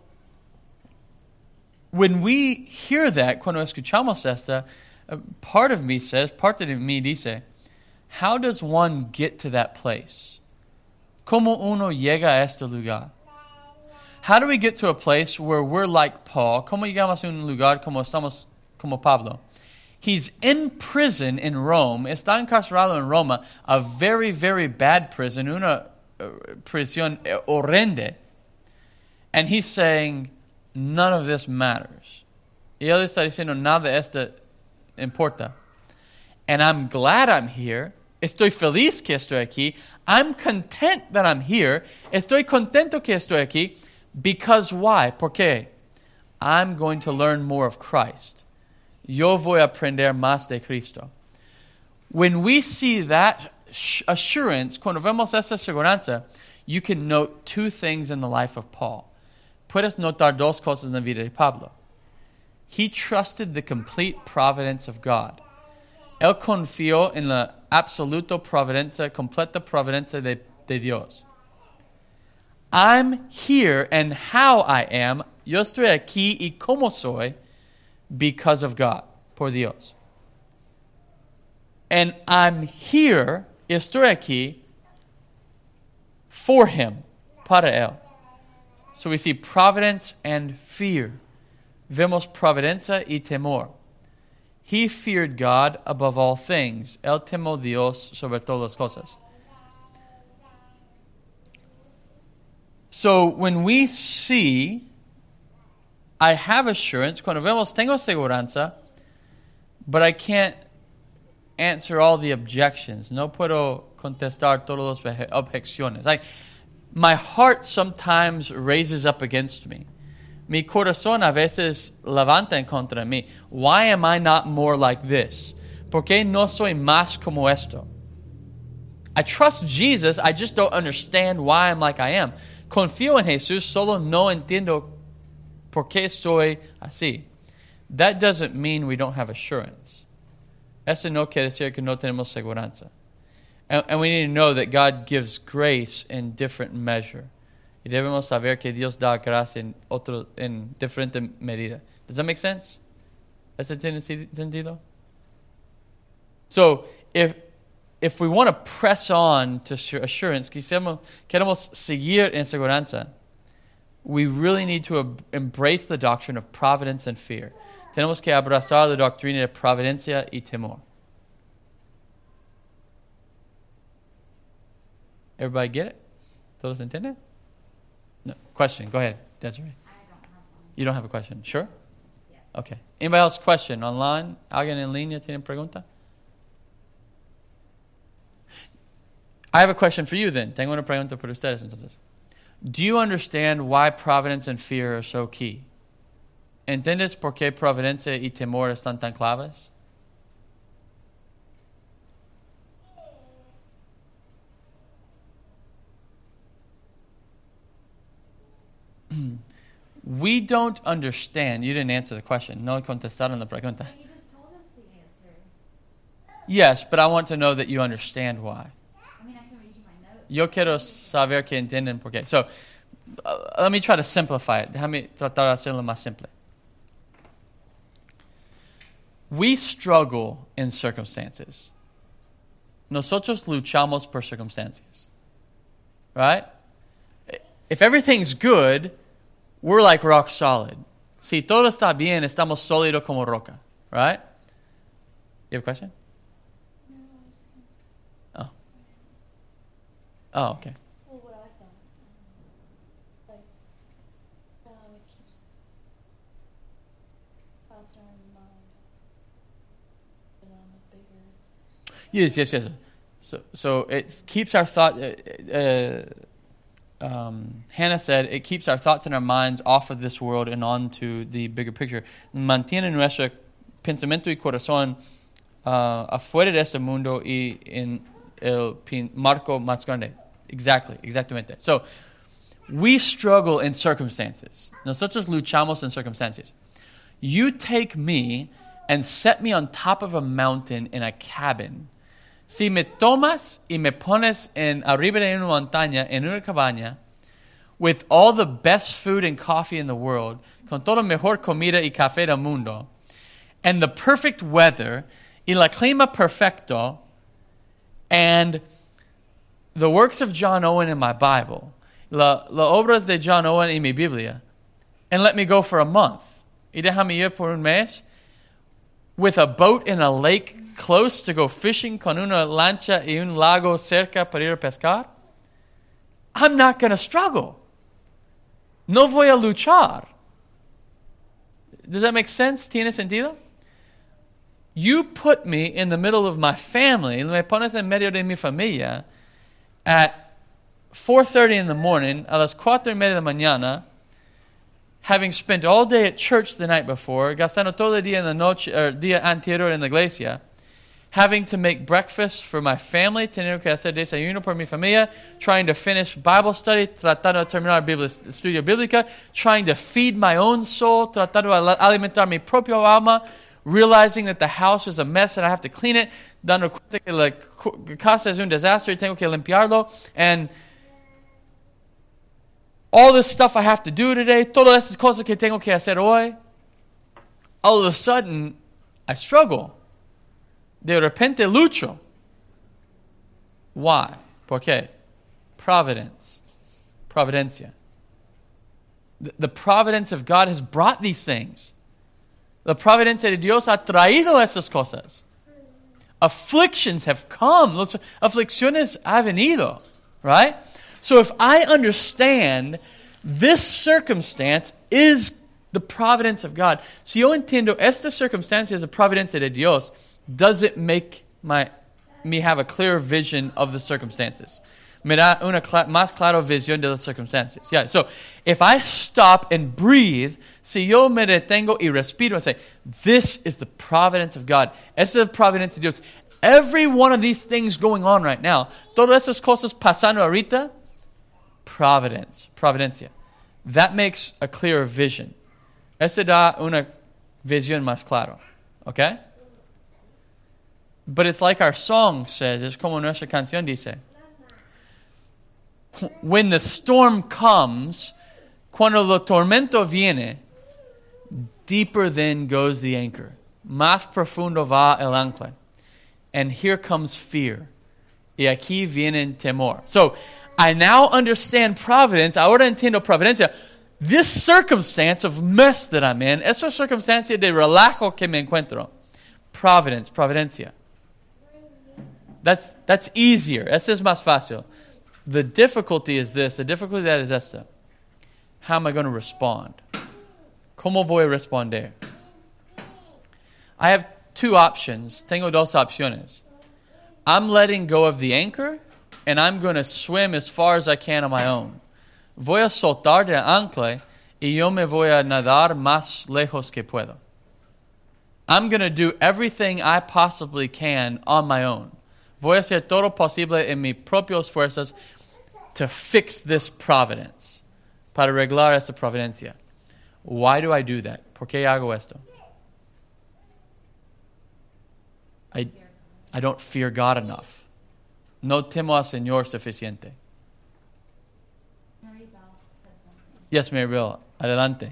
when we hear that, cuando escuchamos esta, part of me says, parte de mí dice, how does one get to that place? ¿Cómo uno llega a este lugar? How do we get to a place where we're like Paul? ¿Cómo llegamos a un lugar como estamos como Pablo? He's in prison in Rome. Está encarcelado en Roma, a very, very bad prison, una uh, prisión horrenda. And he's saying, none of this matters. Y él está diciendo, nada de esto importa. And I'm glad I'm here. Estoy feliz que estoy aquí. I'm content that I'm here. Estoy contento que estoy aquí. Because why? Porque I'm going to learn more of Christ. Yo voy a aprender más de Cristo. When we see that assurance, cuando vemos esa seguridad, you can note two things in the life of Paul. Puedes notar dos cosas en la vida de Pablo. He trusted the complete providence of God. Él confió en la absoluta providencia, completa providencia de, de Dios. I'm here and how I am, yo estoy aquí y como soy, because of God, por Dios. And I'm here, estoy aquí, for Him, para Él. So we see providence and fear. Vemos providencia y temor. He feared God above all things. Él temó Dios sobre todas las cosas. So when we see, I have assurance, cuando vemos, tengo seguranza, but I can't answer all the objections. No puedo contestar todas las objeciones. Like, my heart sometimes raises up against me. Mi corazón a veces levanta en contra de mí. Why am I not more like this? ¿Por qué no soy más como esto? I trust Jesus, I just don't understand why I'm like I am. Confío en Jesús, solo no entiendo por qué soy así. That doesn't mean we don't have assurance. Eso no quiere decir que no tenemos seguridad. And, and we need to know that God gives grace in different measure. Y debemos saber que Dios da gracia en, otro, en diferente medida. Does that make sense? ¿Eso tiene sentido? So, if if we want to press on to assurance, queremos, queremos seguir en seguridad, we really need to ab- embrace the doctrine of providence and fear. Tenemos que abrazar la doctrina de providencia y temor. Everybody get it? ¿Todos entienden? No. Question. Go ahead, Desiree. I don't have one. You don't have a question? Sure? Yes. Okay. Anybody else question? Online? ¿Alguien en línea tiene pregunta? I have a question for you then. Tengo una pregunta para ustedes entonces. Do you understand why providence and fear are so key? ¿Entiendes por qué providencia y temor están tan claves? We don't understand. You didn't answer the question. No contestaron la pregunta. You just told us the answer. Yes, but I want to know that you understand why. I mean, I can read you my notes. Yo quiero saber que entienden por qué. So, uh, let me try to simplify it. Déjame tratar de hacerlo más simple. We struggle in circumstances. Nosotros luchamos por circumstancias. Right? If everything's good, we're like rock solid. Si todo está bien, estamos sólidos como roca. Right? You have a question? Oh. Oh, okay. Well, what I thought, um, like, um, it keeps thoughts in our mind, and on the bigger. Yes, yes, yes. So, so it keeps our thought. Uh, uh, um, Hannah said it keeps our thoughts and our minds off of this world and on to the bigger picture. Mantiene nuestro pensamiento y corazón uh, afuera de este mundo y en el pin- marco más grande. Exactly, exactamente. So, we struggle in circumstances. Nosotros luchamos en circunstancias. You take me and set me on top of a mountain in a cabin. Si me tomas y me pones en arriba de una montaña, en una cabaña, with all the best food and coffee in the world, con toda mejor comida y café del mundo, and the perfect weather, y la clima perfecto, and the works of John Owen in my Bible, la, la obras de John Owen en mi Biblia, and let me go for a month, y déjame ir por un mes, with a boat in a lake close to go fishing con una lancha y un lago cerca para ir a pescar, I'm not going to struggle. No voy a luchar. Does that make sense? ¿Tiene sentido? You put me in the middle of my family, me pones en medio de mi familia, at four thirty in the morning, a las cuatro y media de la mañana, having spent all day at church the night before, gastando todo el día en la noche, or día anterior en la iglesia, having to make breakfast for my family, teniendo que hacer desayuno por mi familia, trying to finish Bible study, tratando de terminar Biblia, estudio bíblica, trying to feed my own soul, tratando de alimentar mi propio alma, realizing that the house is a mess and I have to clean it, dando cuenta que la casa es un desastre y tengo que limpiarlo, and all this stuff I have to do today, todas esas cosas que tengo que hacer hoy, all of a sudden, I struggle. De repente lucho. Why? ¿Por qué? Providence. Providencia. The, the providence of God has brought these things. La providencia de Dios ha traído esas cosas. Afflictions have come. Las aflicciones ha venido. Right? So if I understand this circumstance is the providence of God, si yo entiendo esta circumstancia es la providencia de Dios, does it make my me have a clear vision of the circumstances? Me da una cl- más clara visión de las circumstancias. Yeah. So if I stop and breathe, si yo me detengo y respiro and say, this is the providence of God. Esta es la providencia de Dios. Every one of these things going on right now, todas esas cosas pasando ahorita, providence, providencia. That makes a clearer vision. Esto da una visión más clara. Okay? But it's like our song says, es como nuestra canción dice, when the storm comes, cuando el tormento viene, deeper then goes the anchor. Más profundo va el ancla. And here comes fear. Y aquí viene temor. So, I now understand providence. Ahora entiendo providencia. This circumstance of mess that I'm in, esa circunstancia de relajo que me encuentro. Providence, providencia. That's that's easier. Ese es más fácil. The difficulty is this. The difficulty that is esta. How am I going to respond? ¿Cómo voy a responder? I have two options. Tengo dos opciones. I'm letting go of the anchor, and I'm going to swim as far as I can on my own. Voy a soltar del ancla, y yo me voy a nadar más lejos que puedo. I'm going to do everything I possibly can on my own. Voy a hacer todo posible en mis propias fuerzas to fix this providence, para arreglar esta providencia. Why do I do that? ¿Por qué hago esto? I, I don't fear God enough. No temo al Señor suficiente. Maribel said something. Yes, Maribel, adelante.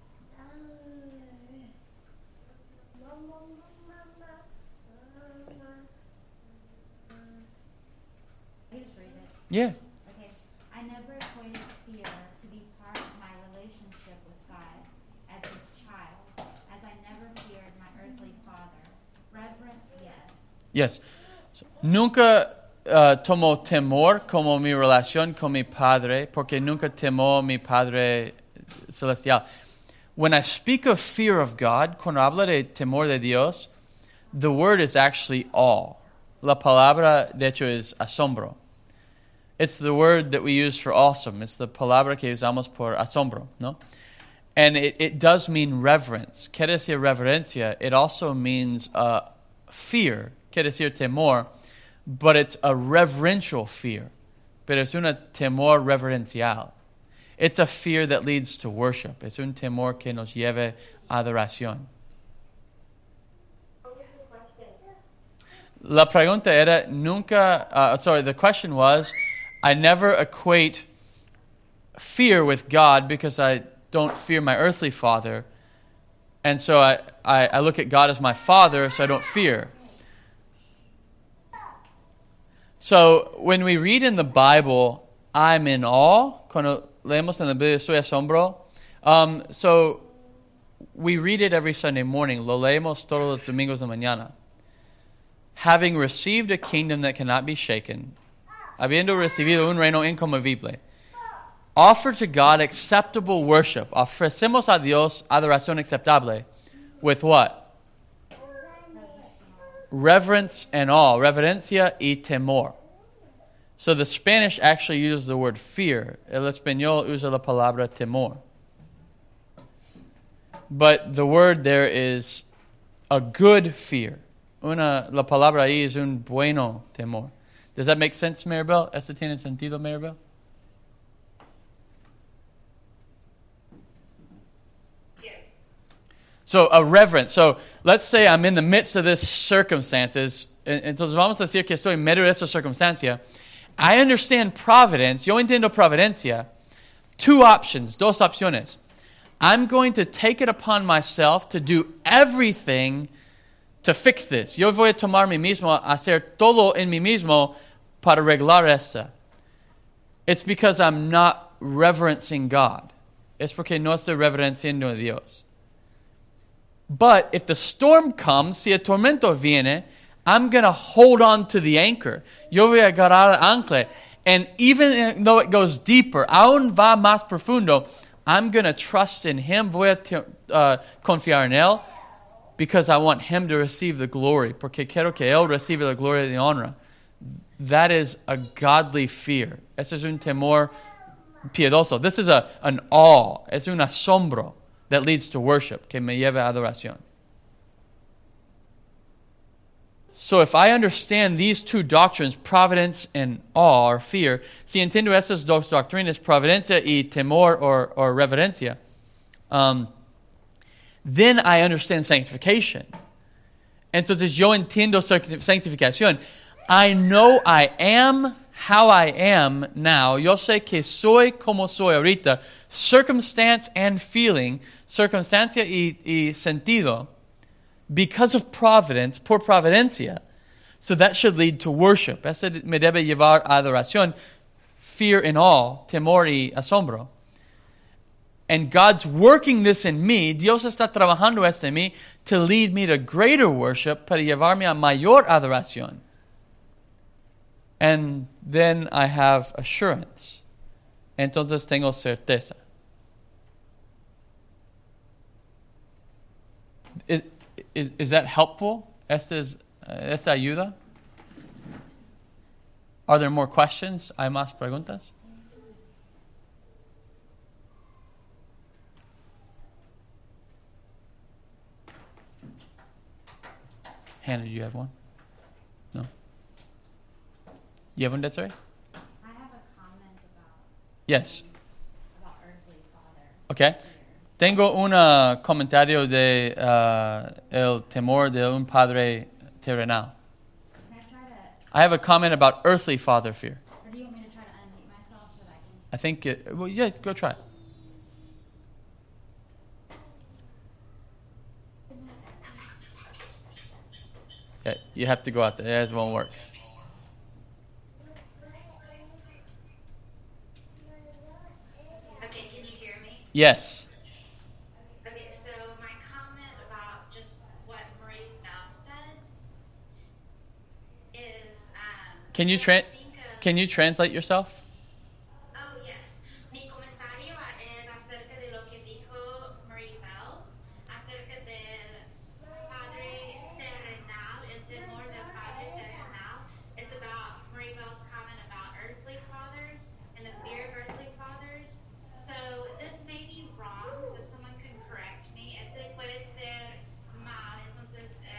I just read it. Yeah. Okay. I never equated fear to be part of my relationship with God as his child, as I never feared my earthly father. Reverence, yes. Yes. So, nunca uh, tomo temor como mi relación con mi Padre, porque nunca temo mi Padre celestial. When I speak of fear of God, cuando hablo de temor de Dios, the word is actually awe. La palabra, de hecho, es asombro. It's the word that we use for awesome. It's the palabra que usamos por asombro, ¿no? And it, it does mean reverence. Quiere decir reverencia. It also means uh, fear, quiere decir temor, but it's a reverential fear. Pero es un temor reverencial. It's a fear that leads to worship. Es un temor que nos lleve a adoración. La pregunta era nunca, uh, sorry, the question was, I never equate fear with God because I don't fear my earthly father. And so I, I, I look at God as my father, so I don't fear. So when we read in the Bible, I'm in awe, cuando leemos en la Biblia, soy asombro. Um, so we read it every Sunday morning. Lo leemos todos los domingos de mañana. Having received a kingdom that cannot be shaken, habiendo recibido un reino inconmovible, offer to God acceptable worship. Ofrecemos a Dios adoración aceptable. With what? Reverence and awe. Reverencia y temor. So the Spanish actually uses the word fear. El español usa la palabra temor. But the word there is a good fear. Una, la palabra ahí es un bueno temor. Does that make sense, Maribel? ¿Esto tiene sentido, Maribel? Yes. So a reverence. So let's say I'm in the midst of this circumstances. Entonces vamos a decir que estoy en medio de esta circunstancia. I understand providence. Yo entiendo providencia. Two options, dos opciones. I'm going to take it upon myself to do everything to fix this. Yo voy a tomar mí mismo, hacer todo en mí mismo para arreglar esta. It's because I'm not reverencing God. Es porque no estoy reverenciando a Dios. But if the storm comes, si el tormento viene, I'm going to hold on to the anchor. Yo voy a agarrar el ancla. And even though it goes deeper, aún va más profundo, I'm going to trust in Him. Voy a uh, confiar en Él because I want Him to receive the glory. Porque quiero que Él reciba la gloria y la honra. That is a godly fear. Ese es un temor piedoso. This is a, an awe. Es un asombro that leads to worship, que me lleva a adoración. So if I understand these two doctrines, providence and awe or fear, si entiendo esas dos doctrinas, providencia y temor or, or reverencia, um, then I understand sanctification. Entonces yo entiendo sanctificación. I know I am how I am now. Yo sé que soy como soy ahorita. Circumstance and feeling, circunstancia y, y sentido, because of providence, por providencia. So that should lead to worship. Este me debe llevar a adoración, fear and awe, temor y asombro. And God's working this in me. Dios está trabajando esto en mí to lead me to greater worship, para llevarme a mayor adoración. And then I have assurance. Entonces tengo certeza. Is, is, is that helpful? Esta, es, uh, esta ayuda? Are there more questions? ¿Hay más preguntas? Hannah, do you have one? No? You have one, Desiree? I have a comment about, Yes. about earthly father. Okay. Tengo un comentario de uh, el temor de un padre terrenal. Can I try to, I have a comment about earthly father fear. or do you want me to try to unmute myself so that I can? I think, it, well, yeah, go try it. Yeah, you have to go out there. It won't work. Okay, can you hear me? Yes. Okay, so my comment about just what Marie Bell said is, um, Can you when I tra- think of- Can you translate yourself? Oh, yes. Mi comentario es acerca de lo que dijo Marie Bell, acerca del Padre terrenal, el temor del Padre terrenal. It's about Marie Bell's comment about earthly fathers and the fear of earthly fathers. So this may be wrong, so someone can correct me. Ese puede ser mal, entonces eh,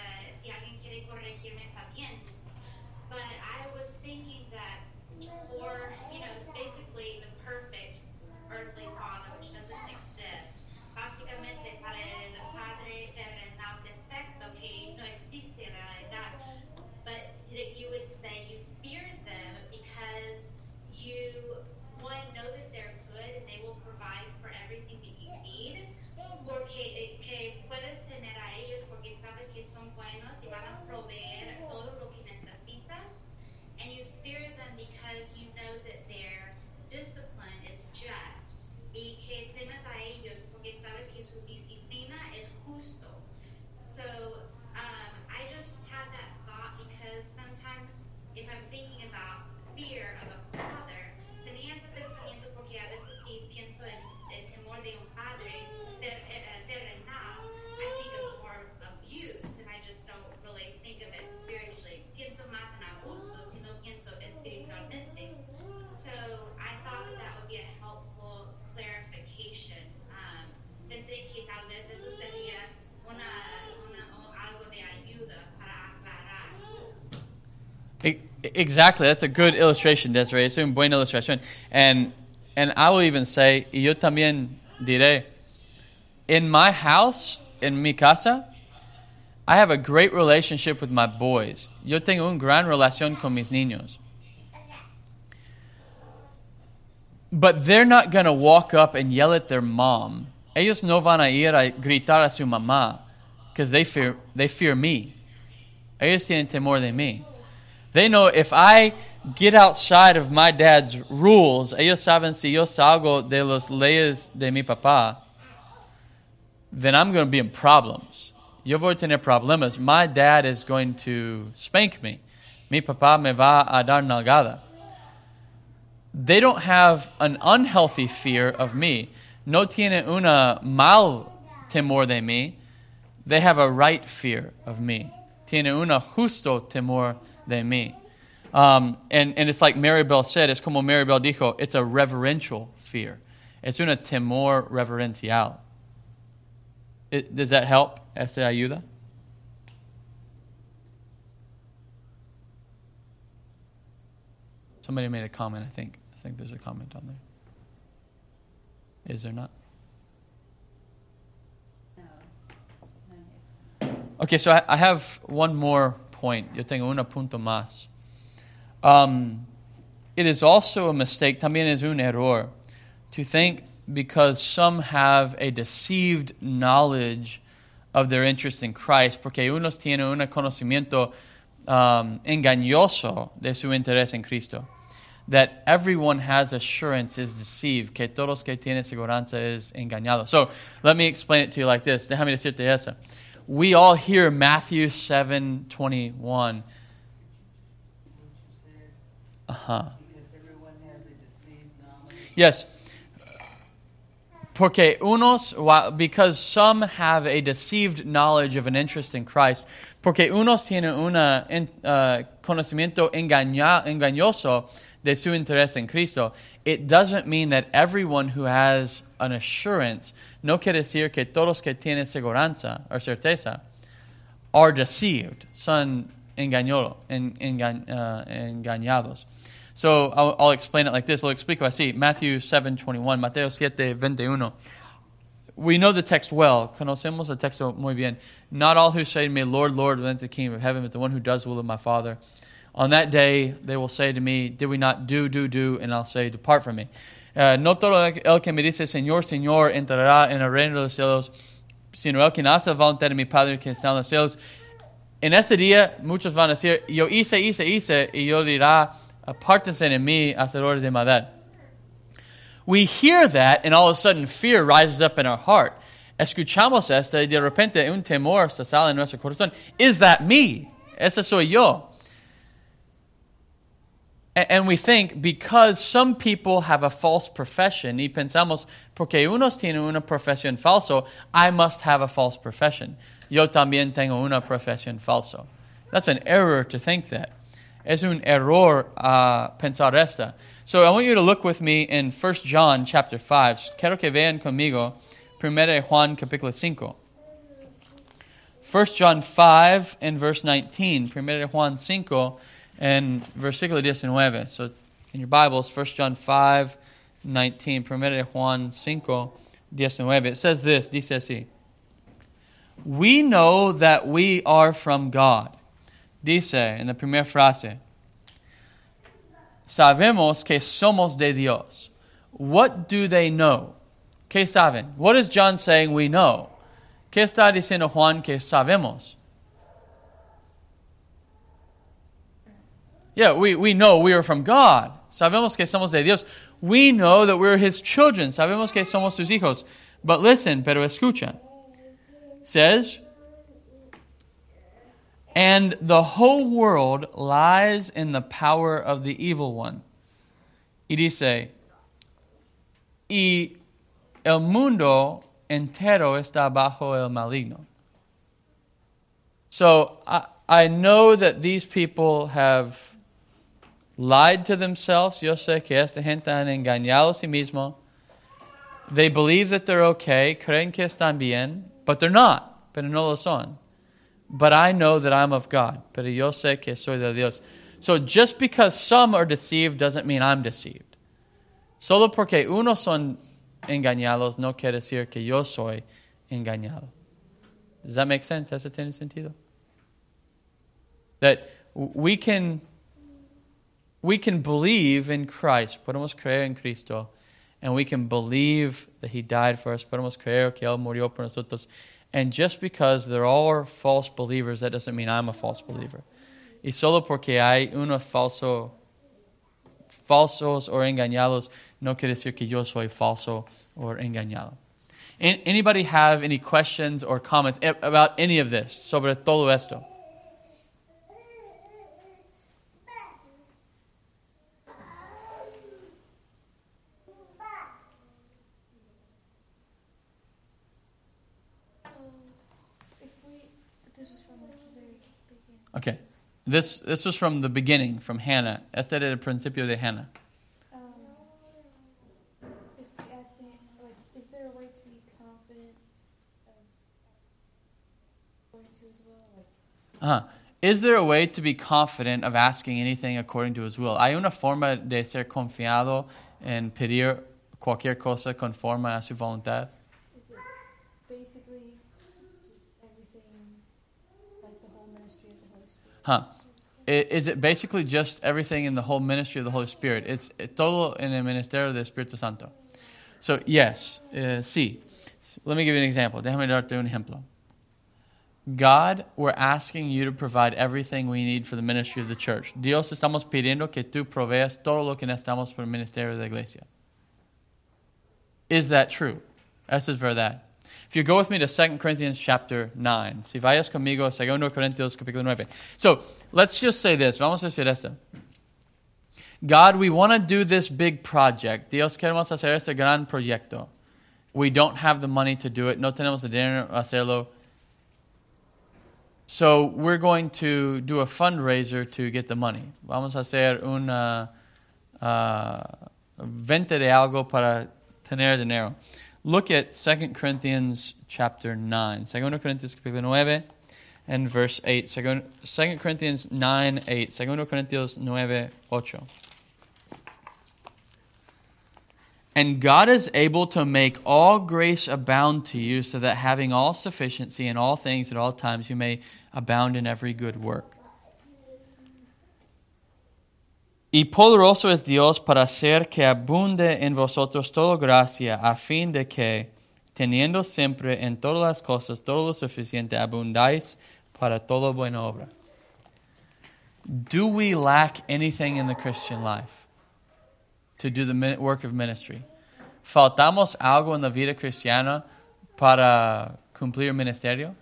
si alguien quiere corregirme está bien. But I was thinking that for, you know, basically the perfect earthly father, which doesn't exist, básicamente para el padre terrenal perfecto que no existe en realidad, but that you would say you fear them because you, one, know that they're good and they will provide for everything that you need, porque que puedes temer a ellos porque sabes que son buenos y van a proveer todo lo que necesitas, and you fear them because you know that their discipline is just, y que temes a ellos porque sabes que su disciplina es justo. So um, I just had that thought because sometimes if I'm thinking about fear of a father, tenía ese pensamiento porque a veces si pienso en el temor de un padre ter, eh, terrenal, I think of more abuse and I just don't really think of it spiritually. Pienso más en abuso si no pienso espiritualmente. So I thought that that would be a helpful clarification. Um, pensé que tal vez eso sería una, una, o algo de ayuda para aclarar. E- Exactly. That's a good illustration, Desiree. Es una buena ilustración. And, and I will even say, y yo también diré, in my house, in mi casa, I have a great relationship with my boys. Yo tengo una gran relación con mis niños. But they're not going to walk up and yell at their mom. Ellos no van a ir a gritar a su mamá because they fear, they fear me. Ellos tienen temor de mí. They know if I get outside of my dad's rules, ellos saben si yo salgo de las leyes de mi papá, then I'm going to be in problems. Yo voy a tener problemas. My dad is going to spank me. Mi papá me va a dar nalgada. They don't have an unhealthy fear of me. No tienen una mal temor de mí. They have a right fear of me. Tienen una justo temor de mí. Um, and, and it's like Maribel said, es como Maribel dijo, it's a reverential fear. Es una temor reverencial. It, does that help? ¿Este ayuda? Somebody made a comment, I think. I think there's a comment on there. Is there not? Okay, so I, I have one more point. Yo tengo una punto más. Um, it is also a mistake, también es un error, to think because some have a deceived knowledge of their interest in Christ, porque unos tienen un conocimiento um, engañoso de su interés en Cristo, that everyone has assurance is deceived, que todos que tienen seguranza es engañado. So let me explain it to you like this. Déjame decirte esto. We all hear Matthew seven twenty-one. Uh-huh. Because everyone has a deceived knowledge. Yes. Porque unos, because some have a deceived knowledge of an interest in Christ, porque unos tienen un uh, conocimiento engaña, engañoso de su interés en Cristo, it doesn't mean that everyone who has an assurance, no quiere decir que todos que tienen seguranza o certeza, are deceived, son engañado, en, enga, uh, engañados. So I'll, I'll explain it like this. Lo explico así. Matthew seven twenty-one, Mateo siete veintiuno. We know the text well. Conocemos el texto muy bien. Not all who say to me, Lord, Lord, will enter the kingdom of heaven, but the one who does the will of my Father. On that day, they will say to me, did we not do, do, do? And I'll say, depart from me. Uh, no todo el que me dice, Señor, Señor, entrará en el reino de los cielos, sino el que hace la voluntad de mi Padre que está en los cielos. En este día, muchos van a decir, yo hice, hice, hice, y yo dirá, apártense de mí, hacedores de maldad. We hear that, and all of a sudden fear rises up in our heart. Escuchamos esto, y de repente un temor se sale en nuestro corazón. Is that me? Ese soy yo. And we think, because some people have a false profession, y pensamos, porque unos tienen una profesión falso, I must have a false profession. Yo también tengo una profesión falso. That's an error to think that. Es un error uh, pensar esta. So I want you to look with me in First John chapter five. Quiero que vean conmigo Primera de Juan capítulo cinco. First John five and verse nineteen. Primera de Juan cinco and versículo diecinueve. So in your Bibles, First John five, nineteen. Primera de Juan cinco, diecinueve. It says this, dice así. We know that we are from God. Dice en la primera frase. Sabemos que somos de Dios. What do they know? ¿Qué saben? What is John saying we know? ¿Qué está diciendo Juan que sabemos? Yeah, we, we know we are from God. Sabemos que somos de Dios. We know that we're His children. Sabemos que somos sus hijos. But listen, pero escucha. Says, and the whole world lies in the power of the evil one. Y dice, y el mundo entero está bajo el maligno. So I, I know that these people have lied to themselves. Yo sé que esta gente han engañado a sí mismo. They believe that they're okay, creen que están bien, but they're not, pero no lo son. But I know that I'm of God, pero yo sé que soy de Dios. So just because some are deceived doesn't mean I'm deceived. Solo porque unos son engañados no quiere decir que yo soy engañado. Does that make sense? ¿Eso tiene sentido? That we can, we can believe in Christ. Podemos creer en Cristo. And we can believe that He died for us. Podemos creer que Él murió por nosotros. And just because there are false believers, that doesn't mean I'm a false believer. Y solo porque hay unos falso, falsos o engañados, no quiere decir que yo soy falso or engañado. Anybody have any questions or comments about any of this, sobre todo esto? Okay, this this was from the beginning, from Hannah. Este era el principio de Hannah. Um, if we ask them, like, is there a way to be confident of going to His will? Like, Uh-huh. Is there a way to be confident of asking anything according to His will? ¿Hay una forma de ser confiado en pedir cualquier cosa conforme a su voluntad? is it basically just everything, like the whole ministry of the Holy Spirit? Huh. I- Is it basically just everything in the whole ministry of the Holy Spirit? It's it's todo en el ministerio del Espíritu Santo. So, yes, uh, sí. Let me give you an example. Déjame darte un ejemplo. God, we're asking you to provide everything we need for the ministry of the church. Dios, estamos pidiendo que tú proveas todo lo que necesitamos para el ministerio de la iglesia. Is that true? Eso es verdad. If you go with me to Second Corinthians chapter nine. Si vayas conmigo a Segundo Corintios capítulo nueve. So, let's just say this. Vamos a decir esto. God, we want to do this big project. Dios, queremos hacer este gran proyecto. We don't have the money to do it. No tenemos el dinero para hacerlo. So we're going to do a fundraiser to get the money. Vamos a hacer una uh, venta de algo para tener dinero. Look at Second Corinthians chapter nine. Segundo Corintios capítulo nueve and verse eight. Second Corinthians nine, eight. Segundo Corintios nueve, ocho. And God is able to make all grace abound to you, so that having all sufficiency in all things at all times, you may abound in every good work. Y poderoso es Dios para hacer que abunde en vosotros toda gracia, a fin de que, teniendo siempre en todas las cosas todo lo suficiente, abundáis para toda buena obra. Do we lack anything in the Christian life to do the work of ministry? ¿Faltamos algo en la vida cristiana para cumplir el ministerio?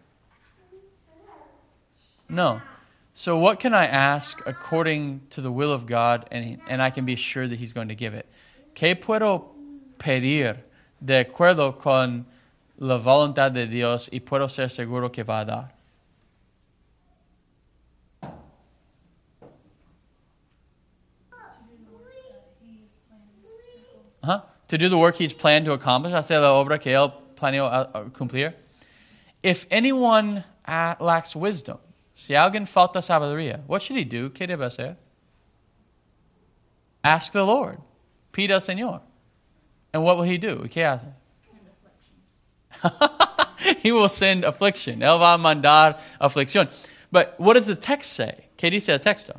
No. So what can I ask according to the will of God, and, and I can be sure that He's going to give it? ¿Qué puedo pedir de acuerdo con la voluntad de Dios y puedo ser seguro que va a dar? Huh? To do the work He's planned to accomplish, hacer la obra que Él planeó uh, cumplir. If anyone uh, lacks wisdom, si alguien falta sabiduría, what should he do? ¿Qué debe hacer? Ask the Lord. Pida al Señor. And what will he do? ¿Qué hace? He will send affliction. Él va a mandar aflicción. But what does the text say? ¿Qué dice el texto?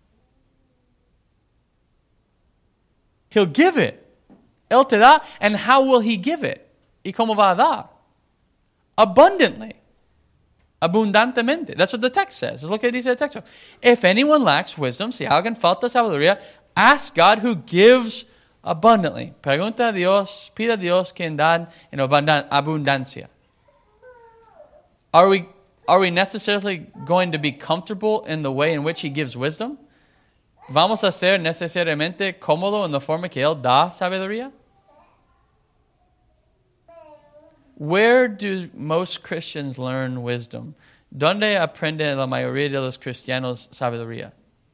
He'll give it. Él te da. And how will he give it? ¿Y cómo va a dar? Abundantly. Abundantemente. That's what the text says. Look at the text. If anyone lacks wisdom, si alguien falta sabiduría, ask God who gives abundantly. Pregunta a Dios, pida a Dios quien da en abundancia. Are we, are we necessarily going to be comfortable in the way in which he gives wisdom? ¿Vamos a ser necesariamente cómodo en la forma que él da sabiduría? Where do most Christians learn wisdom? ¿Dónde aprende la mayoría de los cristianos sabiduría?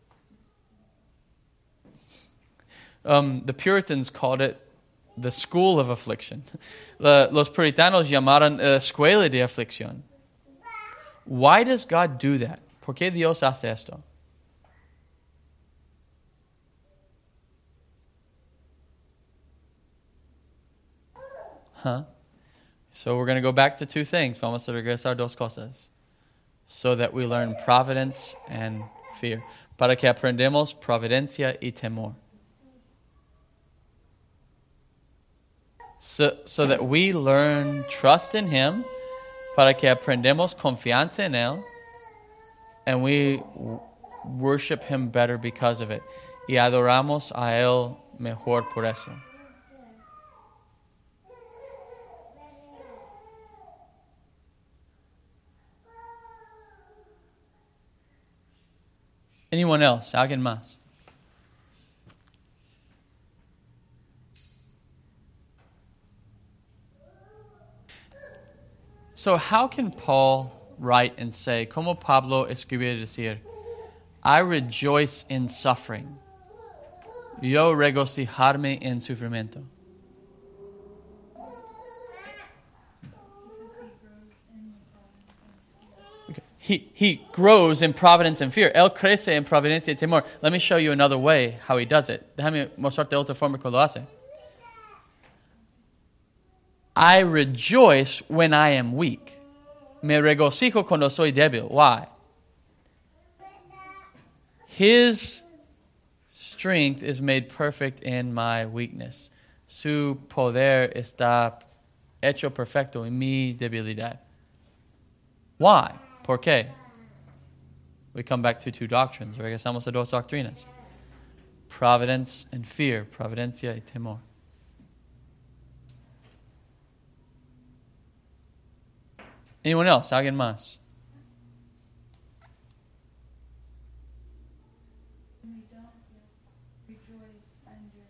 Um, the Puritans called it the school of affliction. La, los puritanos llamaron la escuela de aflicción. Why does God do that? ¿Por qué Dios hace esto? Huh? So we're going to go back to two things. Vamos a regresar dos cosas. So that we learn providence and fear. Para que aprendamos providencia y temor. So, so that we learn trust in Him. Para que aprendamos confianza en Él. And we w- worship Him better because of it. Y adoramos a Él mejor por eso. Anyone else? ¿Alguien más? So how can Paul write and say, como Pablo escribe y decir, I rejoice in suffering. Yo regocijarme en sufrimiento. He, he grows in providence and fear. Él crece en providencia y temor. Let me show you another way how he does it. Déjame mostrarte otra forma que lo hace. I rejoice when I am weak. Me regocijo cuando soy débil. Why? His strength is made perfect in my weakness. Su poder está hecho perfecto en mi debilidad. Why? ¿Por qué? We come back to two doctrines. Regresamos a dos doctrinas. Providence and fear. Providencia y temor. Anyone else? ¿Alguien más? We don't rejoice under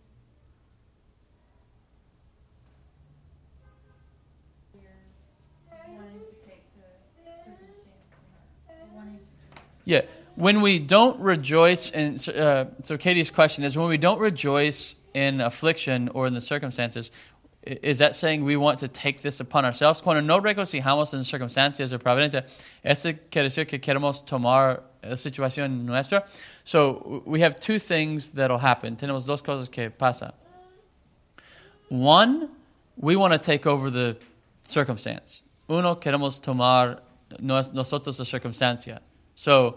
we're wanting to take the circumstance and wanting to. Yeah. When we don't rejoice in, uh, so Katie's question is, when we don't rejoice in affliction or in the circumstances, is that saying we want to take this upon ourselves? Cuando no regocijamos en circunstancias o providencia, ¿eso quiere decir que queremos tomar la situación nuestra? So we have two things that will happen. Tenemos dos cosas que pasan. One, we want to take over the circumstance. Uno, queremos tomar nos, nosotros la circunstancia. So,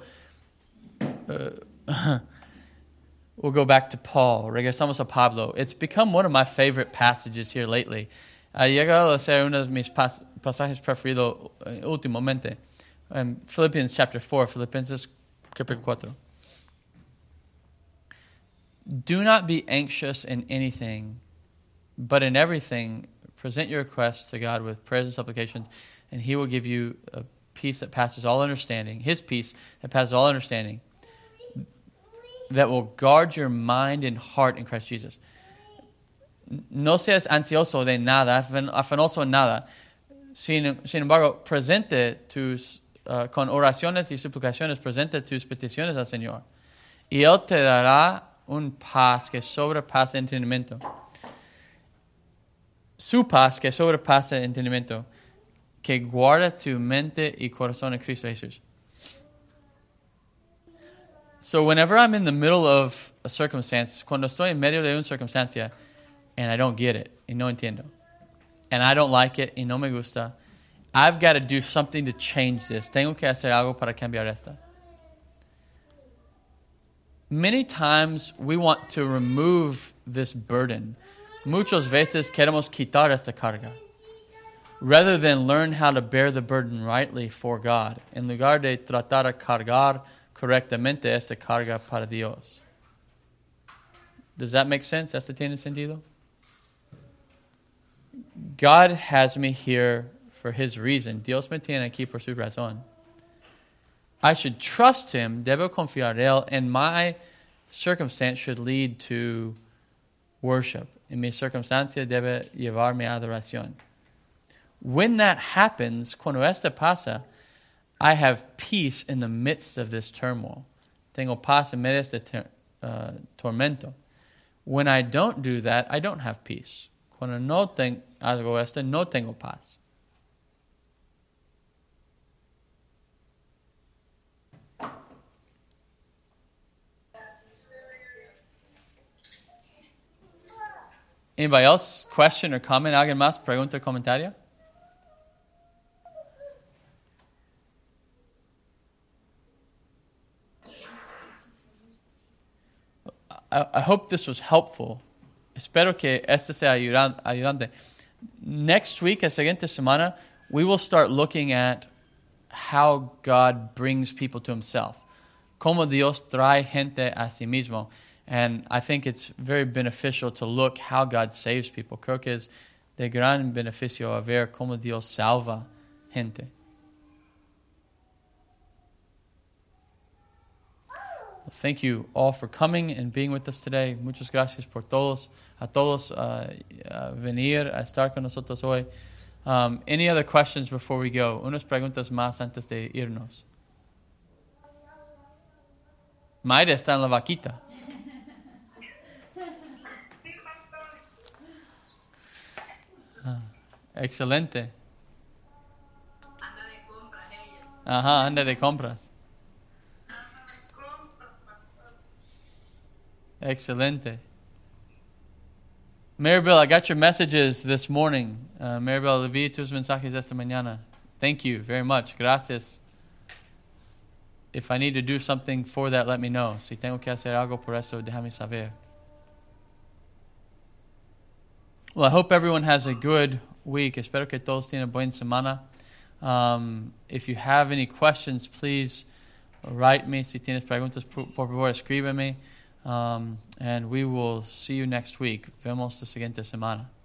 uh, we'll go back to Paul. Regresamos a Pablo. It's become one of my favorite passages here lately. Ha llegado a ser uno de mis pas- pasajes preferidos uh, últimamente. Um, Philippians chapter four, Filipenses capítulo cuatro. Do not be anxious in anything, but in everything, present your requests to God with prayers and supplications, and He will give you a peace that passes all understanding, His peace that passes all understanding, that will guard your mind and heart in Christ Jesus. No seas ansioso de nada, afanoso en nada. Sin, sin embargo, presente tus, uh, con oraciones y suplicaciones, presente tus peticiones al Señor. Y Él te dará un paz que sobrepasa entendimiento. Su paz que sobrepasa entendimiento. que guarda tu mente y corazón en Cristo Jesús. So whenever I'm in the middle of a circumstance, cuando estoy en medio de una circunstancia and I don't get it, y no entiendo, and I don't like it, y no me gusta, I've got to do something to change this. Tengo que hacer algo para cambiar esta. Many times we want to remove this burden. Muchas veces queremos quitar esta carga, rather than learn how to bear the burden rightly for God, en lugar de tratar de cargar correctamente esta carga para Dios. Does that make sense? ¿Esto tiene sentido? God has me here for His reason. Dios me tiene aquí por su razón. I should trust Him, debo confiar en Él, and my circumstance should lead to worship. En mi circunstancia debe llevarme a adoración. When that happens, cuando esto pasa, I have peace in the midst of this turmoil. Tengo paz en medio de este ter- uh, tormento. When I don't do that, I don't have peace. Cuando no tengo hago esto, no tengo paz. Anybody else? Question or comment? ¿Alguien más? Pregunta o comentario? I, I hope this was helpful. Espero que este sea ayudan- ayudante. Next week, la siguiente semana, we will start looking at how God brings people to Himself. Cómo Dios trae gente a sí mismo. And I think it's very beneficial to look how God saves people. Creo que es de gran beneficio a ver cómo Dios salva gente. Well, thank you all for coming and being with us today. Muchas gracias por todos, a todos uh, uh, venir a estar con nosotros hoy. Um, any other questions before we go? Unas preguntas más antes de irnos. Mayra está en la vaquita. Ah, excelente. Anda de compras ella. Ajá, anda de compras. Excelente. Maribel, I got your messages this morning. Uh, Maribel, le vi tus mensajes esta mañana. Thank you very much. Gracias. If I need to do something for that, let me know. Si tengo que hacer algo por eso, déjame saber. Well, I hope everyone has a good week. Espero que todos tengan buena semana. Um, if you have any questions, please write me. Si tienes preguntas, por favor, escríbeme. Um, and we will see you next week. Vemos la siguiente semana.